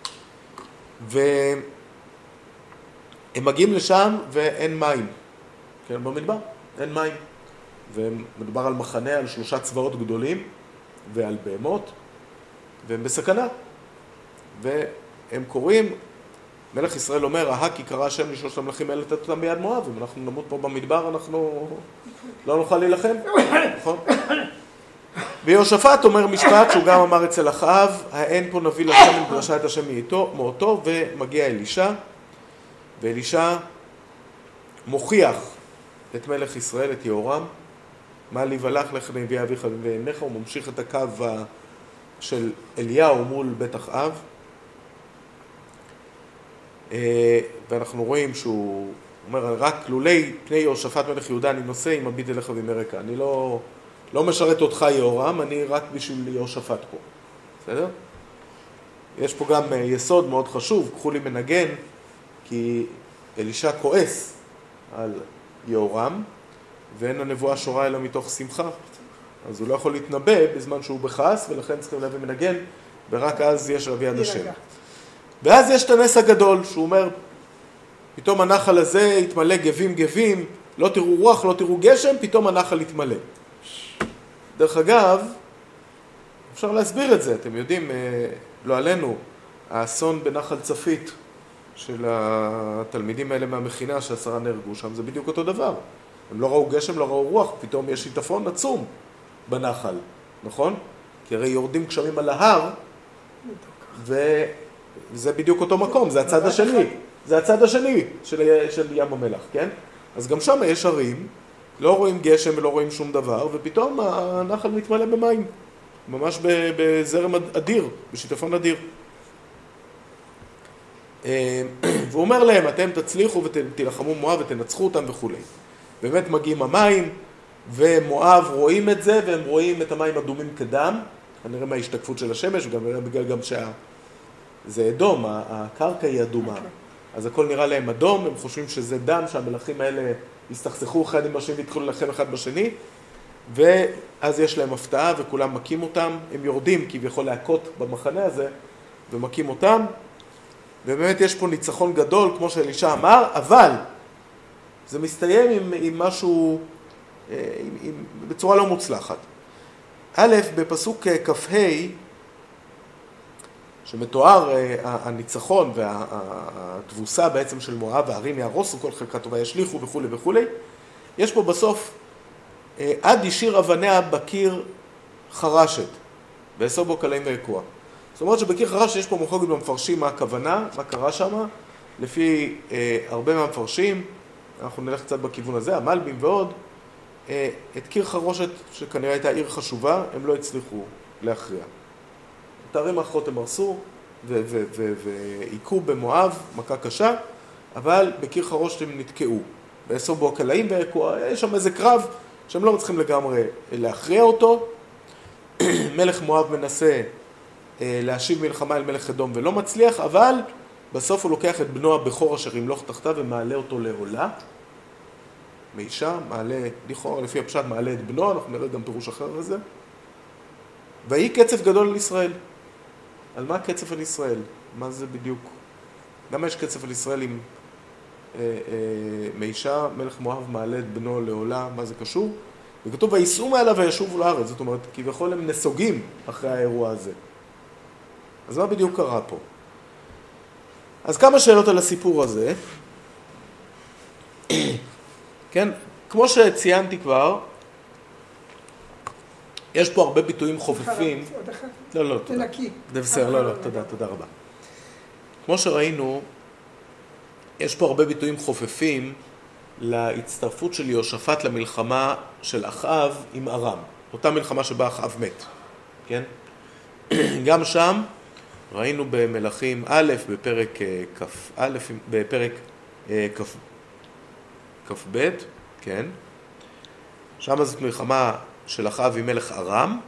והם מגיעים לשם ואין מים, כן? במדבר, אין מים. ומדובר על מחנה, על 3 צבאות גדולים ועל בהמות, והם בסכנה. והם קוראים, מלך ישראל אומר, כי קרא השם לשלושת המלכים האלה לתת אותם ביד מואב, אם אנחנו נמות פה במדבר, אנחנו לא נוכל להילחם, נכון? ויהושפט אומר משפט שהוא גם אמר אצל אחאב, האין פה נביא לשם אם דרשה את השם מאותו, ומגיע אלישע, ואלישע מוכיח את מלך ישראל, את יהורם, מה לי ולך לך נביא אביך ועיניך, הוא ממשיך את הקו של אליהו מול בית אחאב, ואנחנו רואים שהוא אומר, רק לולי פני יהושפט מלך יהודה אני נושא עם הביט אליך ומרקע, אני לא משרת אותך יהורם, אני רק בשביל יהושפט פה, בסדר? יש פה גם יסוד מאוד חשוב, קחו לי מנגן, כי אלישע כועס על יהורם, ואין הנבואה שורה אלא מתוך שמחה, אז הוא לא יכול להתנבא בזמן שהוא בכעס, ולכן צריכים להביא מנגן, ורק אז יש רבי יד השם. ואז יש את הנס הגדול, שהוא אומר, פתאום הנחל הזה יתמלא גבים גבים, לא תראו רוח, לא תראו גשם, פתאום הנחל יתמלא. דרך אגב, אפשר להסביר את זה, אתם יודעים, לא עלינו, האסון בנחל צפית של התלמידים האלה מהמכינה ש10 נהרגו שם, זה בדיוק אותו דבר. הם לא ראו גשם, לא ראו רוח, פתאום יש שיטפון עצום בנחל, נכון? כי הרי יורדים גשמים על ההר, וזה בדיוק אותו מקום, זה הצד השני. זה הצד השני של ים המלח, כן? אז גם שם יש הרים, לא רואים גשם ולא רואים שום דבר, ופתאום הנחל מתמלא במים, ממש בזרם אדיר, בשיטפון אדיר. והוא אומר להם, אתם תצליחו ותלחמו מואב ותנצחו אותם וכו'. באמת מגיעים המים, ומואב רואים את זה, והם רואים את המים אדומים כדם, כנראה מההשתקפות של השמש, וגם בגלל גם זה אדום, הקרקע היא אדומה. אז הכל נראה להם אדום, הם חושבים שזה דם, שהמלכים האלה הסתכסכו אחד עם השני והתחילו ללחם אחד בשני, ואז יש להם הפתעה וכולם מכים אותם, הם יורדים כביכול להכות במחנה הזה, ומכים אותם, ובאמת יש פה ניצחון גדול, כמו שאלישע אמר, אבל זה מסתיים עם משהו, בצורה לא מוצלחת. א', בפסוק כ"ה, שמתואר הניצחון והתבוסה בעצם של מואב, והערים יהרוסו, כל חלקה טובה ישליכו וכו' וכו'. יש פה בסוף, עד השאיר אבניה בקיר חרשת, ואסור בו קלעים ויקוע. זאת אומרת שבקיר חרשת יש פה מחלוקת במפרשים מה הכוונה, מה קרה שם, לפי הרבה מהמפרשים, אנחנו נלך קצת בכיוון הזה, המלבים ועוד, את קיר חרושת, שכנראה הייתה עיר חשובה, הם לא הצליחו להכריע. את הערים האחרות הם הרסו ועיקו במואב, מכה קשה, אבל בקיר חרושת הם נתקעו. ועשו בו הקלעים ויקוע, יש שם איזה קרב שהם לא צריכים לגמרי להכריע אותו. מלך מואב מנסה להשיב מלחמה אל מלך אדום ולא מצליח, אבל בסוף הוא לוקח את בנו הבכור אשר ימלוך תחתיו ומעלה אותו לעולה. מאישה, מעלה, לכאורה לפי הפשט, מעלה את בנו, אנחנו נראה גם פירוש אחר לזה. והיא קצף גדול על ישראל. על מה קצף על ישראל? מה זה בדיוק? למה יש קצף על ישראל עם מאישה, מלך מואב מעלה את בנו לעולה, מה זה קשור? וכתוב, וייסעו מעליו וישובו לארץ, זאת אומרת, כביכול הם נסוגים אחרי האירוע הזה. אז מה בדיוק קרה פה? אז כמה שאלות על הסיפור הזה. כן, כמו שציינתי כבר, יש פה הרבה ביטויים חופפים. עוד אחד? לא, תודה. זה בסדר, לא, תודה רבה. כמו שראינו, יש פה הרבה ביטויים חופפים להצטרפות של יהושפט למלחמה של אחאב עם ארם. אותה מלחמה שבה אחאב מת, כן? גם שם ראינו במלכים א' בפרק כ"א, בפרק כ"ב, כן? שם זאת מלחמה של אחאב עם מלך ארם.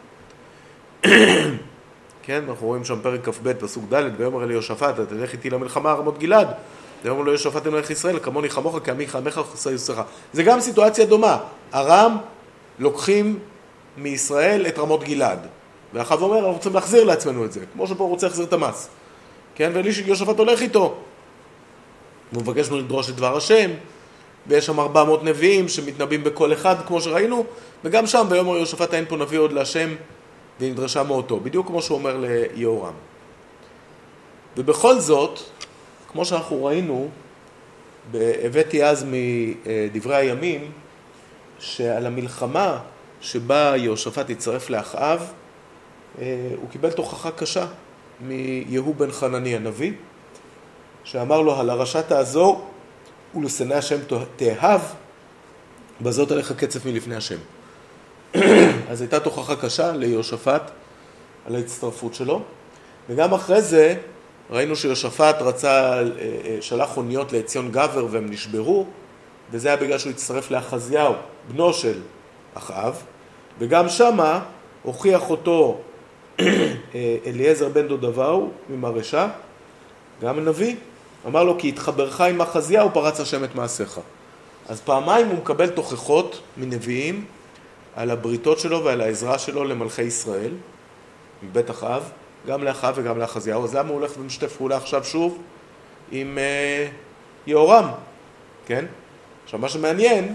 כן, אנחנו רואים שם פרק כ"ב פסוק ד', ויאמר אל יהושפט, תלך איתי למלחמה רמות גלעד. ויאמר לו יהושפט למלך ישראל, כמוני חמוך כעמיך עמך חסר יוסרך. זה גם סיטואציה דומה. ארם לוקחים מישראל את רמות גלעד. ואחאב אומר, אנחנו רוצים להחזיר לעצמנו את זה, כמו שפה הוא רוצה להחזיר את המס. כן, ויהושפט הולך איתו. הוא מבקש ממנו לדרוש את דבר השם, ויש שם 400 נביאים שמתנבאים בכל אחד, כמו שראינו, וגם שם ויאמר יהושפט אין פה נביא עוד להשם, ונדרשה מאותו, בדיוק כמו שהוא אומר ליהורם. ובכל זאת, כמו שאנחנו ראינו, הבאתי אז מדברי הימים, שעל המלחמה שבה יהושפט יצטרף לאחאב, הוא קיבל תוכחה קשה מיהוא בן חנני הנביא, שאמר לו, על הרשע תעזור ולשנא השם תאהב, בזאת עליך קצף מלפני השם. אז הייתה תוכחה קשה ליהושפט על ההצטרפות שלו, וגם אחרי זה ראינו שיהושפט שלח אוניות לעציון גבר והם נשברו, וזה היה בגלל שהוא הצטרף לאחזיהו, בנו של אחאב, וגם שמה הוכיח אותו אליעזר בן דודבהו ממרשה, גם הנביא, אמר לו כי התחברך עם אחזיהו פרץ השם את מעשיך. אז פעמיים הוא מקבל תוכחות מנביאים על הבריתות שלו ועל העזרה שלו למלכי ישראל, מבית אחאב, גם לאחאב וגם לאחזיהו. אז למה הוא הולך ומשתף פעולה עכשיו שוב עם יהורם? כן? עכשיו מה שמעניין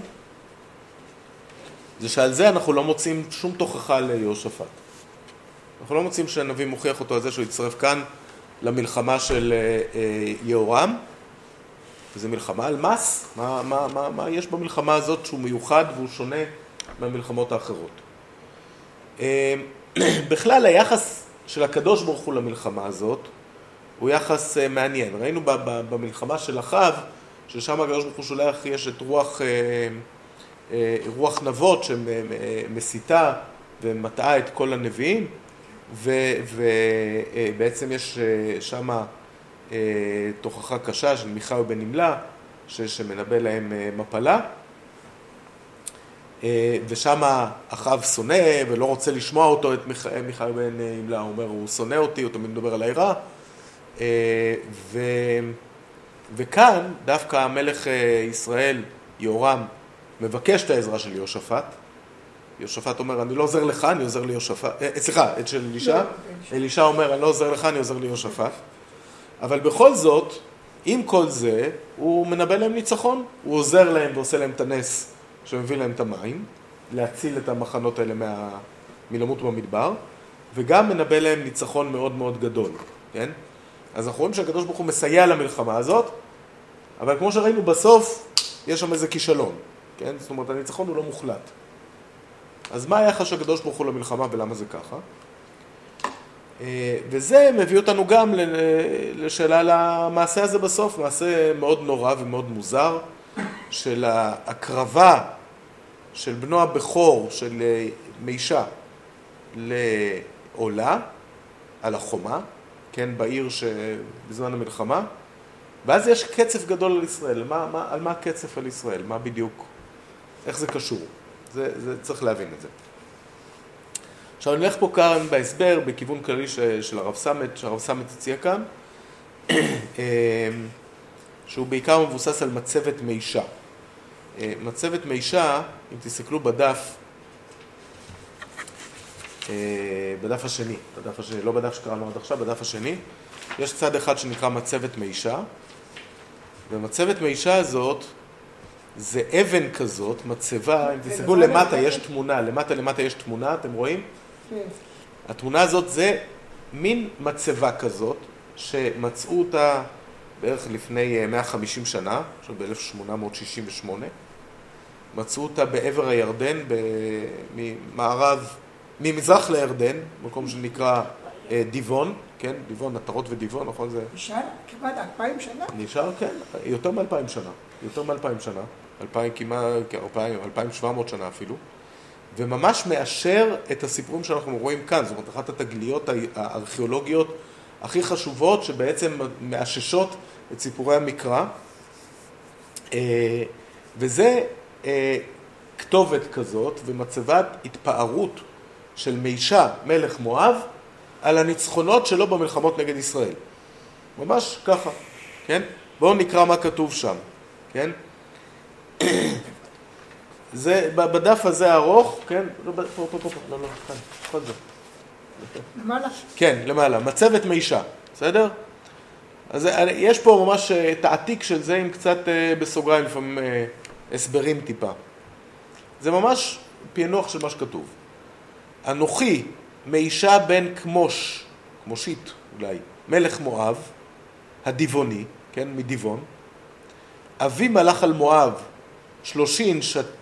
זה שעל זה אנחנו לא מוצאים שום תוכחה ליהושפט. אנחנו לא מוצאים שהנביא מוכיח אותו על זה שהוא יצטרף כאן למלחמה של יהורם. וזו מלחמה על מס. מה יש במלחמה הזאת שהוא מיוחד והוא שונה מהמלחמות האחרות? בכלל היחס של הקדוש ברוך הוא למלחמה הזאת הוא יחס מעניין. ראינו במלחמה של אחאב, ששם הקדוש ברוך הוא שולח, יש את רוח נבות שמסיתה ומטעה את כל הנביאים, ובעצם יש שם תוכחה קשה של מיכאל בן נמלה שמנבא להם מפלה, ושם אחאב שונא ולא רוצה לשמוע אותו, את מיכאל בן נמלה. הוא אומר, הוא שונא אותי, הוא תמיד מדבר עליי רע. וכאן דווקא המלך ישראל יהורם מבקש את העזרה של יהושפט. יהושפט אומר, אני לא עוזר לך, אני עוזר ליהושפט. סליחה, את של אלישע. אלישע אומר, אני לא עוזר לך, אני עוזר ליהושפט. אבל בכל זאת, עם כל זה, הוא מנבא להם ניצחון. הוא עוזר להם ועושה להם את הנס שמביא להם את המים, להציל את המחנות האלה מלמות במדבר, וגם מנבא להם ניצחון מאוד מאוד גדול. כן? אז אנחנו רואים שהקדוש ברוך הוא מסייע למלחמה הזאת, אבל כמו שראינו בסוף, יש שם איזה כישלון. כן? זאת אומרת, הניצחון הוא לא מוחלט. אז מה היחס של הקדוש ברוך הוא למלחמה ולמה זה ככה? וזה מביא אותנו גם לשאלה על המעשה הזה בסוף, מעשה מאוד נורא ומאוד מוזר, של ההקרבה של בנו הבכור של מישה לעולה על החומה, כן, בעיר שבזמן המלחמה, ואז יש קצף גדול על ישראל. על מה הקצף על ישראל? מה בדיוק? איך זה קשור? זה צריך להבין את זה. עכשיו נלך פה כאן בהסבר בכיוון כללי של הרב סמת, שהרב סמת הציע כאן, שהוא בעיקר מבוסס על מצבת מישה. מצבת מישה, אם תסתכלו בדף השני, לא בדף שקראנו עד עכשיו, בדף השני, יש צד אחד שנקרא מצבת מישה, ומצבת מישה הזאת זה אבן כזאת, מצבה, אם תסתכלו למטה יש תמונה, למטה יש תמונה, אתם רואים? התמונה הזאת זה מין מצבה כזאת, שמצאו אותה בערך לפני 150 שנה, עכשיו ב-1868, מצאו אותה בעבר הירדן, ממזרח לירדן, מקום שנקרא דיבון, כן? דיבון, עטרות ודיבון, נכון זה? נשאר כמעט 2,000 שנה? נשאר, כן, יותר מ-2,000 שנה, יותר מ-2,000 שנה, כמעט 2,700 שנה אפילו, וממש מאשר את הסיפורים שאנחנו רואים כאן, זאת אומרת, אחת התגליות הארכיאולוגיות הכי חשובות, שבעצם מאששות את סיפורי המקרא, וזה כתובת כזאת ומצבת התפארות של מישה, מלך מואב, על הניצחונות שלו במלחמות נגד ישראל. ממש ככה, כן? בואו נקרא מה כתוב שם, כן? זה, בדף הזה הארוך, כן? פה, לא, כאן, כל זה. למעלה? כן, למעלה, מצבת מישה, בסדר? אז יש פה ממש את העתיק של זה עם קצת בסוגריים, לפעמים הסברים טיפה. זה ממש פענוח של מה שכתוב. אנוכי מישה בן כמושית אולי, מלך מואב, הדיבוני, כן, מדיבון. אבי מלך על מואב 30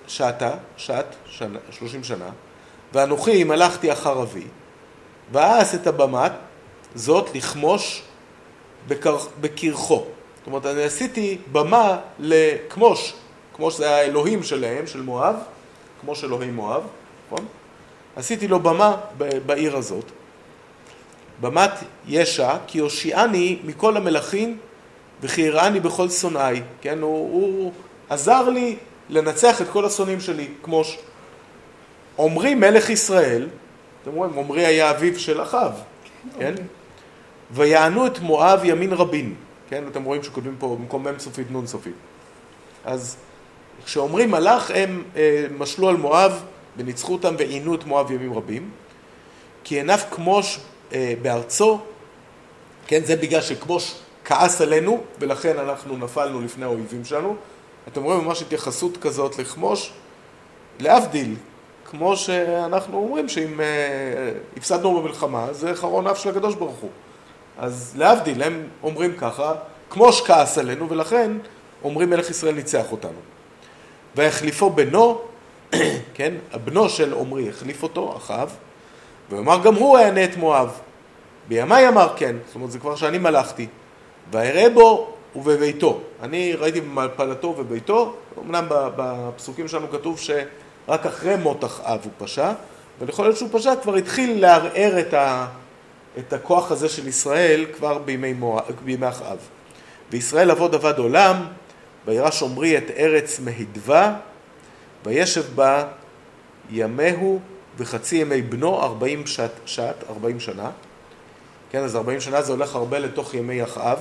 שנה, ואנוכי מלכתי אחר אבי, ואעש את הבמה זאת לכמוש בקרחו. זאת אומרת, אני עשיתי במה לכמוש, כמוש זה האלוהים שלהם, של מואב, כמוש אלוהי מואב, נכון? עשיתי לו במה בעיר הזאת. במת ישע, כי הושיעני מכל המלכים וכי יראני בכל שונאי. כן, הוא עזר לי לנצח את כל השונאים שלי, כמו עומרי מלך ישראל, אתם רואים, עומרי היה אביו של אחאב, כן? ויענו את מואב ימין רבין, כן? אתם רואים שכותבים פה במקום מם סופית נון סופית. אז כשעומרי מלך הם משלו על מואב וניצחו אותם ועינו את מואב ימים רבים, כי עיניו כמוש בארצו, כן? זה בגלל שכמוש כעס עלינו ולכן אנחנו נפלנו לפני האויבים שלנו. אתם רואים ממש התייחסות כזאת לכמוש, להבדיל, כמו שאנחנו אומרים שאם הפסדנו במלחמה, זה חרון אף של הקדוש ברוך הוא. אז להבדיל, הם אומרים ככה, כמוש כעס עלינו, ולכן אומרים מלך ישראל ניצח אותנו. והחליפו בנו, כן, הבנו של עומרי החליף אותו, אחאב, ואמר גם הוא הענה את מואב. בימי אמר כן, זאת אומרת זה כבר שאני מלכתי, והראה בו ובביתו. אני ראיתי במפלתו ובביתו, אמנם בפסוקים שלנו כתוב שרק אחרי מות אחאב הוא פשע, אבל יכול להיות שהוא פשע כבר התחיל לערער את הכוח הזה של ישראל כבר בימי אחאב. וישראל עבד עולם, וירש עומרי את ארץ מהדווה, וישב בה ימיהו וחצי ימי בנו 40 שנה. כן, אז 40 שנה זה הולך הרבה לתוך ימי אחאב.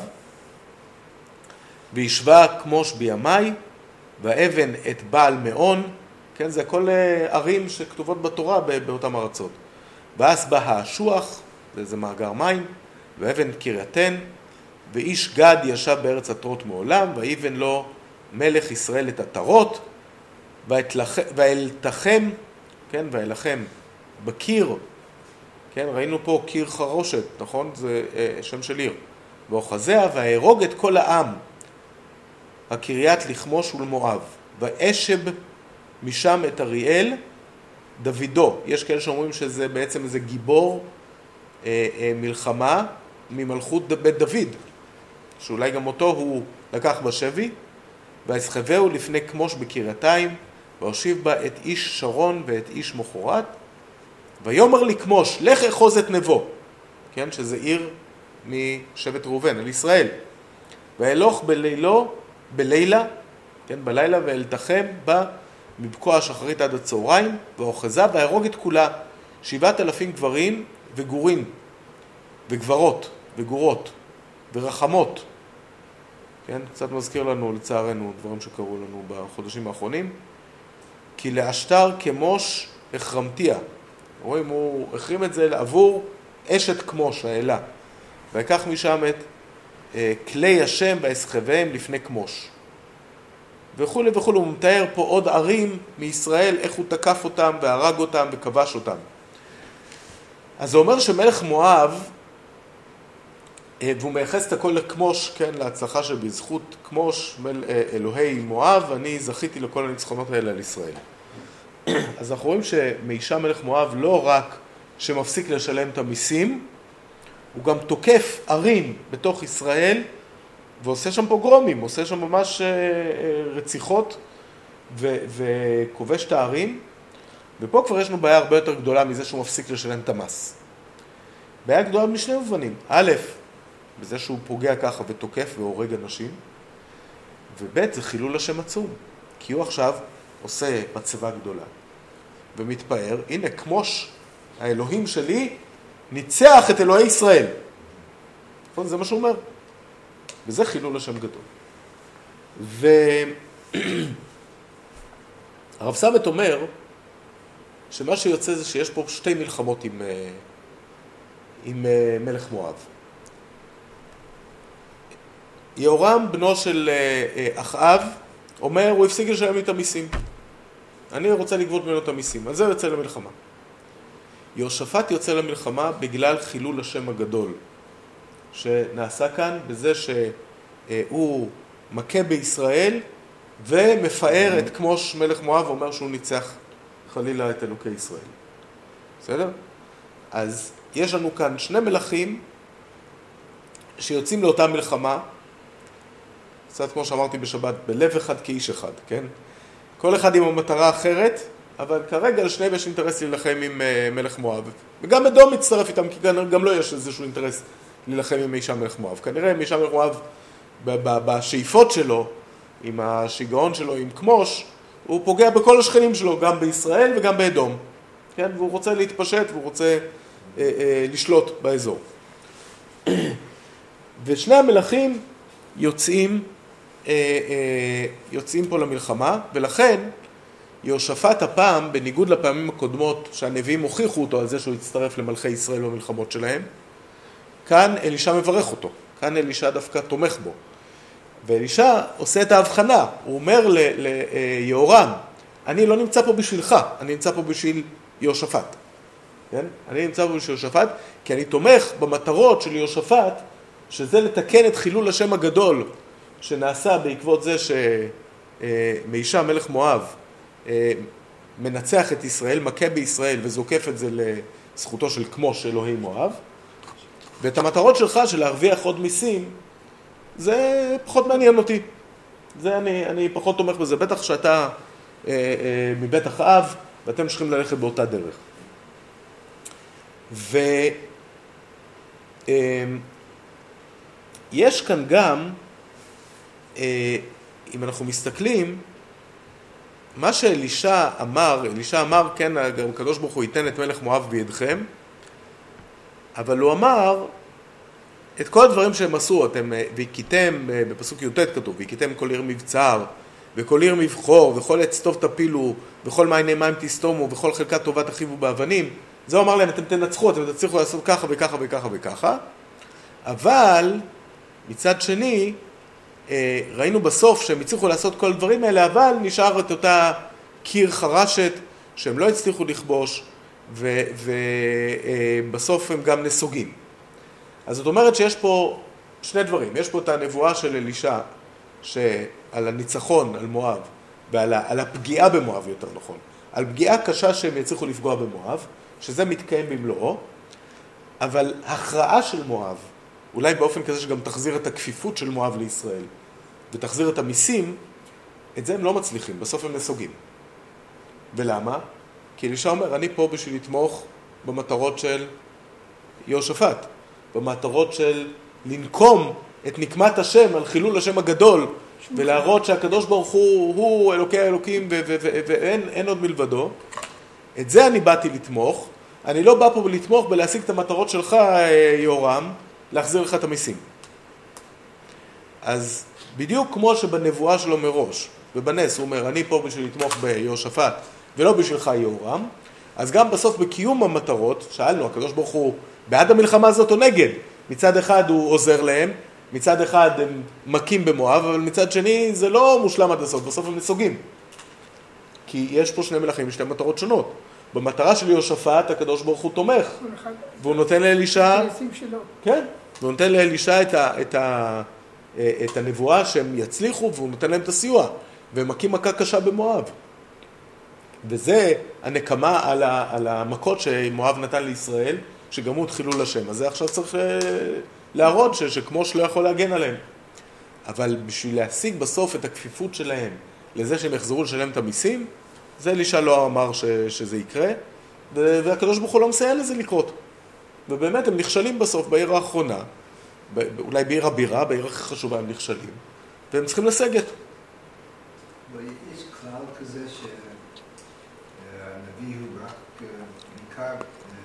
וישבה כמוש בימי, ואבן את בעל מאון, כן, זה הכל ערים שכתובות בתורה באותם ארצות. ואז בא האשוח, זה מאגר מים, ואבן קרייתן, ואיש גד ישב בארץ עטרות מעולם, ואיבן לו מלך ישראל את עטרות, ואלתחם, כן, ואלחם בקיר, כן, ראינו פה קיר חרושת, נכון? זה שם של עיר. ואוחזיה, וההרוג את כל העם, הקריית לכמוש ולמואב, ואשב משם את אריאל דוידו. יש כאלה שאומרים שזה בעצם איזה גיבור מלחמה ממלכות בית דוד, שאולי גם אותו הוא לקח בשבי, והסחבהו לפני כמוש בקרייתיים, והושיב בה את איש שרון ואת איש מוחרת, ויאמר לכמוש, לך אחוז את נבו, כן, שזה עיר משבט ראובן, על ישראל. והלוך בלילה, כן, בלילה, ואלתחם בה מבקוע השחרית עד הצהריים, ואוחזה והרוג את כולה 7,000 גברים וגורים, וגברות, וגורות, ורחמות. כן, קצת מזכיר לנו, לצערנו, דברים שקרו לנו בחודשים האחרונים. כי לאשתר כמוש החרמתיה. רואים, הוא החרים את זה עבור אשת כמוש, האלה. ויקח משם את כלי השם והסחבהם לפני כמוש. וכו' וכו', הוא מתאר פה עוד ערים מישראל, איך הוא תקף אותם והרג אותם וכבש אותם. אז זה אומר שמלך מואב והוא מייחס את הכל לכמוש, כן, להצלחה שבזכות כמוש, אלוהי מואב, אני זכיתי לכל הניצחונות האלה על ישראל. אז אנחנו רואים שמישה מלך מואב לא רק שמפסיק לשלם את המיסים, הוא גם תוקף ערים בתוך ישראל, ועושה שם פוגרומים, עושה שם ממש רציחות, וכובש את הערים, ופה כבר יש לנו בעיה הרבה יותר גדולה מזה שהוא מפסיק לשלם את המס. בעיה גדולה משני מובנים. א', בזה שהוא פוגע ככה ותוקף והורג אנשים, וב', זה חילול השם עצום. כי הוא עכשיו עושה מצבה גדולה, ומתפאר, הנה, כמוש האלוהים שלי ניצח את אלוהי ישראל. נכון? זה מה שהוא אומר. וזה חילול השם גדול. הרב סמת אומר שמה שיוצא זה שיש פה שתי מלחמות עם מלך מואב. יהורם, בנו של אחאב, אומר, הוא הפסיק לשלם לי את המיסים. אני רוצה לגבות ממנו את המיסים. על זה יוצא למלחמה. יהושפט יוצא למלחמה בגלל חילול השם הגדול שנעשה כאן, בזה שהוא מכה בישראל ומפאר את כמוש מלך מואב, ואומר שהוא ניצח חלילה את אלוקי ישראל. בסדר? אז יש לנו כאן שני מלכים שיוצאים לאותה מלחמה, קצת כמו שאמרתי בשבת, בלב אחד כאיש אחד, כן? כל אחד עם המטרה אחרת, אבל כרגע לשניהם יש אינטרס להילחם עם מלך מואב. וגם אדום מצטרף איתם, כי גם לא יש איזשהו אינטרס להילחם עם מישה מלך מואב. כנראה מישה מלך מואב, בשאיפות שלו, עם השיגעון שלו, עם כמוש, הוא פוגע בכל השכנים שלו, גם בישראל וגם באדום. כן? והוא רוצה להתפשט, והוא רוצה לשלוט באזור. ושני המלכים יוצאים פה למלחמה, ולכן יהושפט הפעם, בניגוד לפעמים הקודמות שהנביאים הוכיחו אותו על זה שהוא יצטרף למלכי ישראל במלחמות שלהם, כאן אלישע מברך אותו, כאן אלישע דווקא תומך בו. ואלישע עושה את ההבחנה, הוא אומר ליהורם, אני לא נמצא פה בשבילך, אני נמצא פה בשביל יהושפט. כן? אני נמצא פה בשביל יהושפט, כי אני תומך במטרות של יהושפט, שזה לתקן את חילול השם הגדול שנעשה בעקבות זה שמישה מלך מואב מנצח את ישראל, מכה בישראל וזוקף את זה לזכותו של כמוש אלוהי מואב. ואת המטרות שלך של להרוויח עוד מיסים, זה פחות מעניין אותי. זה אני פחות תומך בזה. בטח שאתה מבית אחאב ואתם צריכים ללכת באותה דרך. יש כאן גם, אם אנחנו מסתכלים, מה שאלישע אמר, כן, הקדוש ברוך הוא ייתן את מלך מואב בידכם, אבל הוא אמר, את כל הדברים שהם עשו, והקיתם, בפסוק י"ט כתוב, והקיתם כל עיר מבצר, וכל עיר מבחור, וכל עץ טוב תפילו, וכל מעייני מים תסתומו, וכל חלקת טובה תחיבו באבנים. זה הוא אמר להם, אתם תנצחו, אתם תצליחו לעשות ככה וככה וככה וככה. אבל מצד שני, ראינו בסוף שהם הצליחו לעשות כל הדברים האלה, אבל נשאר את אותה קיר חרשת שהם לא הצליחו לכבוש, ובסוף הם גם נסוגים. אז זאת אומרת שיש פה שני דברים. יש פה את הנבואה של אלישע, על הניצחון, על מואב, ועל הפגיעה במואב יותר נכון. על פגיעה קשה שהם יצליחו לפגוע במואב, שזה מתקיים במלואו, אבל הכרעה של מואב, אולי באופן כזה שגם תחזיר את הכפיפות של מואב לישראל, ותחזיר את המיסים, את זה הם לא מצליחים, בסוף הם נסוגים. ולמה? כי אלישע אומר, אני פה בשביל לתמוך במטרות של יהושפט, במטרות של לנקום את נקמת השם על חילול השם הגדול, ולהראות שהקדוש ברוך הוא אלוקי האלוקים ואין עוד מלבדו. את זה אני באתי לתמוך. אני לא בא פה לתמוך בלהשיג את המטרות שלך, יהורם, להחזיר לך את המיסים. אז בדיוק כמו שבנבואה שלו מראש, ובנס הוא אומר, אני פה בשביל לתמוך ביהושפט, ולא בשבילך יהורם, אז גם בסוף בקיום המטרות, שאלנו, הקדוש ברוך הוא בעד המלחמה הזאת או נגד? מצד אחד הוא עוזר להם, מצד אחד הם מכים במואב, אבל מצד שני זה לא מושלם עד הסוף, בסוף הם נסוגים. כי יש פה שני מלכים, שתי מטרות שונות. במטרה של יהושפט הקדוש ברוך הוא תומך, והוא נותן לאלישע, כן, והוא נותן לאלישע את הנבואה שהם יצליחו, והוא נותן להם את הסיוע, והם מכים מכה קשה במואב. וזה הנקמה על המכות שמואב נתן לישראל, שגמרו את חילול השם. אז זה עכשיו צריך להראות שכמו שלא יכול להגן עליהם. אבל בשביל להשיג בסוף את הכפיפות שלהם לזה שהם יחזרו לשלם את המיסים, זה אלישע לא אמר שזה יקרה, והקדוש ברוך הוא לא מסייע לזה לקרות. ובאמת הם נכשלים בסוף בעיר האחרונה, אולי בעיר הבירה, בעיר הכי חשובה הם נכשלים, והם צריכים לסגת. יש כלל כזה שהנביא הוא רק בעיקר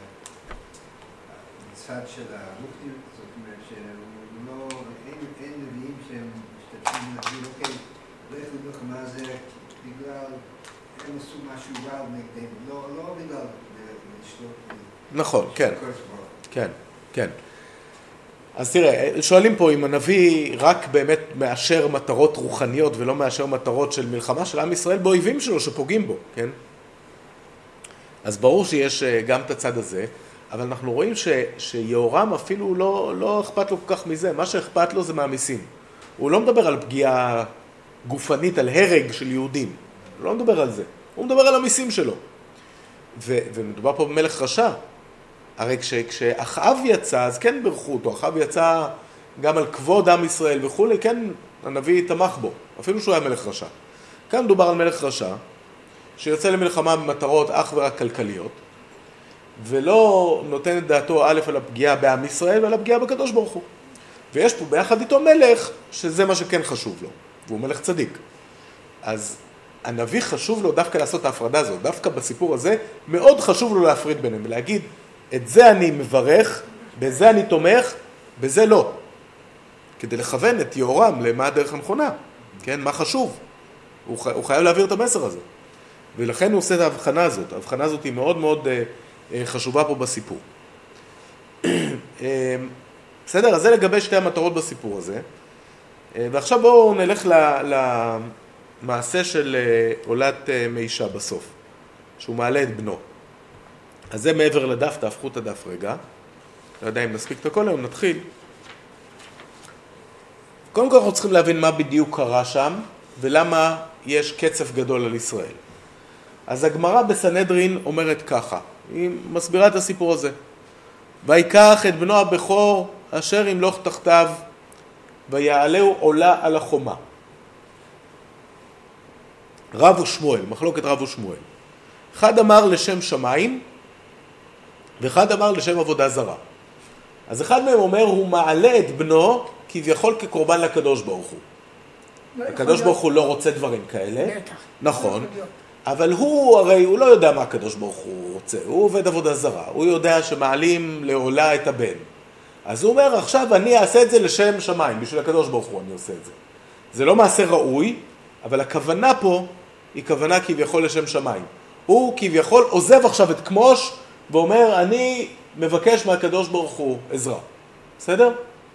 מצד של הרוחניות, זאת אומרת אין נביאים שהם משתתפים להגיד, אוקיי, לך למלחמה זה בגלל הם עשו משהו רע נגדם, לא בגלל לשלוט. נכון, כן, כן, כן. אז תראה, שואלים פה אם הנביא רק באמת מאשר מטרות רוחניות ולא מאשר מטרות של מלחמה של עם ישראל באויבים שלו שפוגעים בו, כן? אז ברור שיש גם את הצד הזה, אבל אנחנו רואים שיהורם אפילו לא אכפת לו כל כך מזה, מה שאכפת לו זה מהמיסים. הוא לא מדבר על פגיעה גופנית, על הרג של יהודים, הוא לא מדבר על זה, הוא מדבר על המיסים שלו. ומדובר פה במלך רשע. הרי כשאחאב יצא, אז כן ברכו אותו, אחאב יצא גם על כבוד עם ישראל וכו', כן הנביא תמך בו, אפילו שהוא היה מלך רשע. כאן מדובר על מלך רשע, שיוצא למלחמה במטרות אך ורק כלכליות, ולא נותן את דעתו א' על הפגיעה בעם ישראל ועל הפגיעה בקדוש ברוך הוא. ויש פה ביחד איתו מלך, שזה מה שכן חשוב לו, והוא מלך צדיק. אז הנביא חשוב לו דווקא לעשות את ההפרדה הזאת, דווקא בסיפור הזה, מאוד חשוב לו להפריד ביניהם, ולהגיד, את זה אני מברך, בזה אני תומך, בזה לא. כדי לכוון את יהורם למה הדרך הנכונה, כן? מה חשוב? הוא חייב להעביר את המסר הזה. ולכן הוא עושה את ההבחנה הזאת. ההבחנה הזאת היא מאוד מאוד חשובה פה בסיפור. בסדר? אז זה לגבי שתי המטרות בסיפור הזה. ועכשיו בואו נלך למעשה של עולת מישה בסוף, שהוא מעלה את בנו. אז זה מעבר לדף, תהפכו את הדף רגע. לא יודע אם נספיק את הכל היום, נתחיל. קודם כל אנחנו צריכים להבין מה בדיוק קרה שם, ולמה יש קצף גדול על ישראל. אז הגמרא בסנהדרין אומרת ככה, היא מסבירה את הסיפור הזה. ויקח את בנו הבכור אשר ימלוך תחתיו, ויעלהו עולה על החומה. רב ושמואל, מחלוקת רב ושמואל. אחד אמר לשם שמיים, ואחד אמר לשם עבודה זרה. אז אחד מהם אומר, הוא מעלה את בנו כביכול כקורבן לקדוש ברוך הוא. הקדוש ברוך הוא לא רוצה דברים כאלה. נכון. אבל הוא הרי, הוא לא יודע מה הקדוש ברוך הוא רוצה. הוא עובד עבודה זרה. הוא יודע שמעלים לעולה את הבן. אז הוא אומר, עכשיו אני אעשה את זה לשם שמיים. בשביל הקדוש ברוך הוא אני עושה את זה. זה לא מעשה ראוי, אבל הכוונה פה היא כוונה כביכול לשם שמיים. הוא כביכול עוזב עכשיו את כמוש, ואומר, אני מבקש מהקדוש ברוך הוא עזרה. בסדר?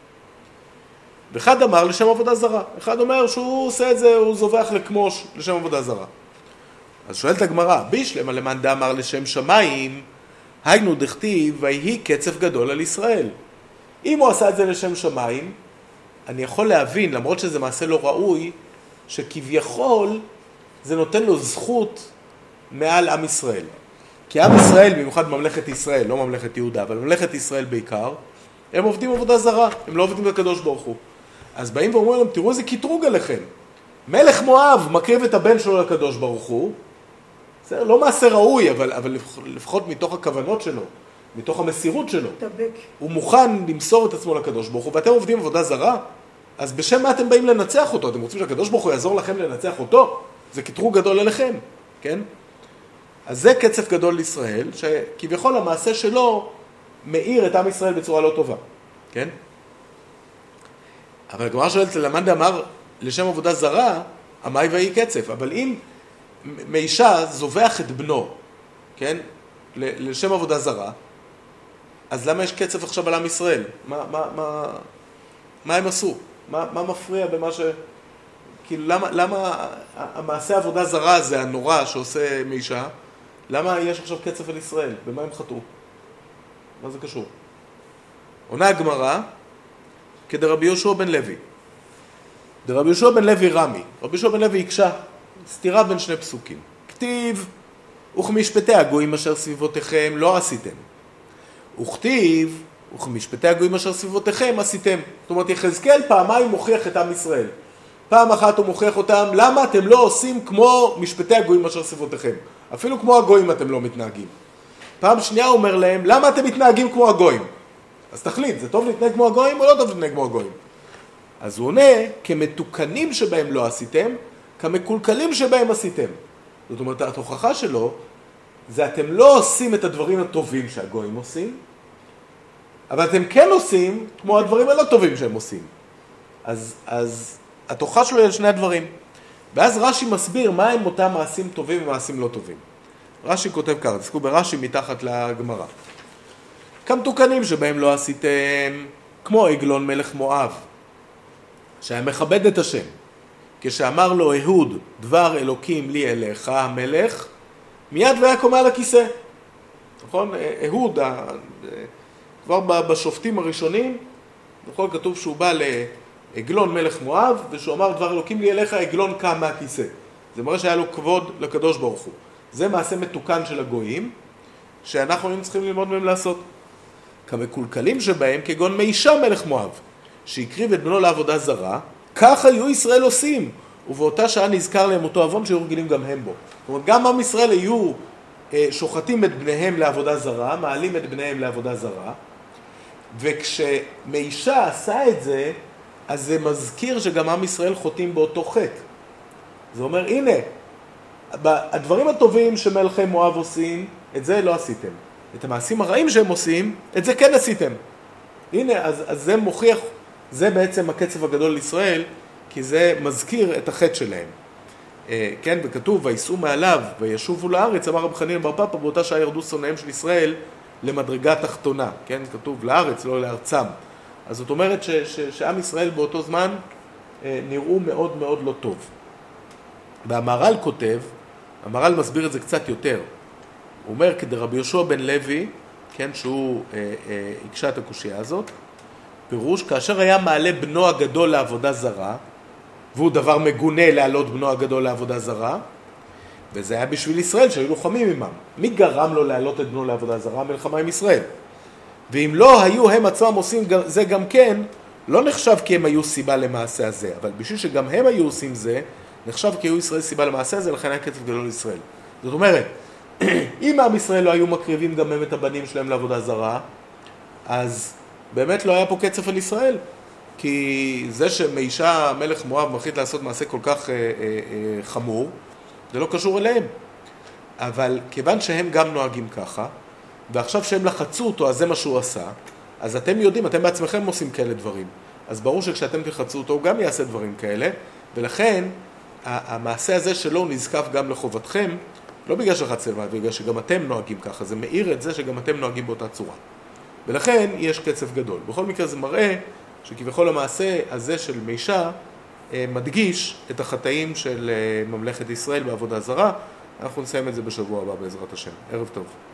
ואחד אמר לשם עבודה זרה. אחד אומר שהוא עושה את זה, הוא זובח לכמוש לשם עבודה זרה. אז שואלת הגמרא, בישלמה למאן דאמר לשם שמיים, היינו דכתיב, ויהי קצף גדול על ישראל. אם הוא עשה את זה לשם שמיים, אני יכול להבין, למרות שזה מעשה לא ראוי, שכביכול זה נותן לו זכות מעל עם ישראל. כי עם ישראל, במיוחד ממלכת ישראל, לא ממלכת יהודה, אבל ממלכת ישראל בעיקר, הם עובדים עבודה זרה, הם לא עובדים לקדוש ברוך הוא. אז באים ואומרים להם, תראו איזה קטרוג עליכם. מלך מואב מקריב את הבן שלו לקדוש ברוך הוא, זה לא מעשה ראוי, אבל לפחות מתוך הכוונות שלו, מתוך המסירות שלו, הוא מוכן למסור את עצמו לקדוש ברוך הוא, ואתם עובדים עבודה זרה, אז בשם מה אתם באים לנצח אותו? אתם רוצים שהקדוש ברוך הוא יעזור לכם לנצח אותו? זה קטרוג גדול עליכם, כן? אז זה קצף גדול לישראל, שכביכול המעשה שלו מאיר את עם ישראל בצורה לא טובה, כן? אבל הגמרא שואלת, למאן דאמר לשם עבודה זרה, עמי ויהי קצף. אבל אם מישה זובח את בנו, כן? לשם עבודה זרה, אז למה יש קצף עכשיו על עם ישראל? מה הם עשו? מה מפריע במה ש... כאילו, למה המעשה עבודה זרה הזה, הנורא שעושה מישה, למה יש עכשיו קצף על ישראל? במה הם חטאו? מה זה קשור? עונה הגמרא, כדרבי יהושע בן לוי. דרבי יהושע בן לוי רמי. רבי יהושע בן לוי הקשה, סתירה בין שני פסוקים. כתיב, וכמשפטי הגויים אשר סביבותיכם לא עשיתם. וכתיב, וכמשפטי הגויים אשר סביבותיכם עשיתם. זאת אומרת, יחזקאל פעמיים מוכיח את עם ישראל. פעם אחת הוא מוכיח אותם, למה אתם לא עושים כמו משפטי הגויים אשר סביבותיכם? אפילו כמו הגויים אתם לא מתנהגים. פעם שנייה הוא אומר להם, למה אתם מתנהגים כמו הגויים? אז תחליט, זה טוב להתנהג כמו הגויים או לא טוב להתנהג כמו הגויים? אז הוא עונה, כמתוקנים שבהם לא עשיתם, כמקולקלים שבהם עשיתם. זאת אומרת, התוכחה שלו, זה אתם לא עושים את הדברים הטובים שהגויים עושים, אבל אתם כן עושים כמו הדברים הלא טובים שהם עושים. אז התוכחה שלו היא על שני הדברים. ואז רש"י מסביר מה הם אותם מעשים טובים ומעשים לא טובים. רש"י כותב ככה, תסתכלו ברש"י מתחת לגמרא. כמתוקנים שבהם לא עשיתם, כמו עגלון מלך מואב, שהיה מכבד את השם. כשאמר לו אהוד, דבר אלוקים לי אליך המלך, מיד והיה קומה על הכיסא. נכון? אהוד, כבר בשופטים הראשונים, נכון, כתוב שהוא בא לעגלון מלך מואב, ושהוא אמר דבר אלוקים לי אליך, עגלון קם מהכיסא. זה מראה שהיה לו כבוד לקדוש ברוך הוא. זה מעשה מתוקן של הגויים, שאנחנו צריכים ללמוד מהם לעשות. כמקולקלים שבהם, כגון מישה מלך מואב, שהקריב את בנו לעבודה זרה, כך היו ישראל עושים, ובאותה שעה נזכר להם אותו עוון שהיו רגילים גם הם בו. זאת אומרת, גם עם ישראל היו שוחטים את בניהם לעבודה זרה, מעלים את בניהם לעבודה זרה, וכשמישה עשה את זה, אז זה מזכיר שגם עם ישראל חוטאים באותו חטא. זה אומר, הנה, הדברים הטובים שמלכי מואב עושים, את זה לא עשיתם. את המעשים הרעים שהם עושים, את זה כן עשיתם. הנה, אז זה מוכיח, זה בעצם הקצב הגדול לישראל, כי זה מזכיר את החטא שלהם. כן, וכתוב, ויסעו מעליו וישובו לארץ, אמר רב חנינא בר פפא, באותה שעה ירדו שונאיהם של ישראל למדרגה תחתונה. כן, כתוב לארץ, לא לארצם. אז זאת אומרת שעם ישראל באותו זמן נראו מאוד מאוד לא טוב. והמהר"ל כותב, המהר"ל מסביר את זה קצת יותר. הוא אומר, כדרבי יהושע בן לוי, כן, שהוא הקשה את הקושיה הזאת, פירוש, כאשר היה מעלה בנו הגדול לעבודה זרה, והוא דבר מגונה להעלות בנו הגדול לעבודה זרה, וזה היה בשביל ישראל שהיו לוחמים עמם. מי גרם לו להעלות את בנו לעבודה זרה? המלחמה עם ישראל. ואם לא היו הם עצמם עושים זה גם כן, לא נחשב כי הם היו סיבה למעשה הזה, אבל בשביל שגם הם היו עושים זה, נחשב כי היו ישראל סיבה למעשה הזה, לכן היה קצב גדול לישראל. זאת אומרת, אם עם ישראל לא היו מקריבים גם הם את הבנים שלהם לעבודה זרה, אז באמת לא היה פה קצף על ישראל. כי זה שמישה מלך מואב מחליט לעשות מעשה כל כך חמור, זה לא קשור אליהם. אבל כיוון שהם גם נוהגים ככה, ועכשיו שהם לחצו אותו, אז זה מה שהוא עשה, אז אתם יודעים, אתם בעצמכם עושים כאלה דברים. אז ברור שכשאתם תלחצו אותו, הוא גם יעשה דברים כאלה, ולכן המעשה הזה שלו הוא נזקף גם לחובתכם, לא בגלל שחצתם, אלא בגלל שגם אתם נוהגים ככה, זה מאיר את זה שגם אתם נוהגים באותה צורה. ולכן יש קצף גדול. בכל מקרה זה מראה שכביכול המעשה הזה של מישה מדגיש את החטאים של ממלכת ישראל בעבודה זרה. אנחנו נסיים את זה בשבוע הבא בעזרת השם. ערב טוב.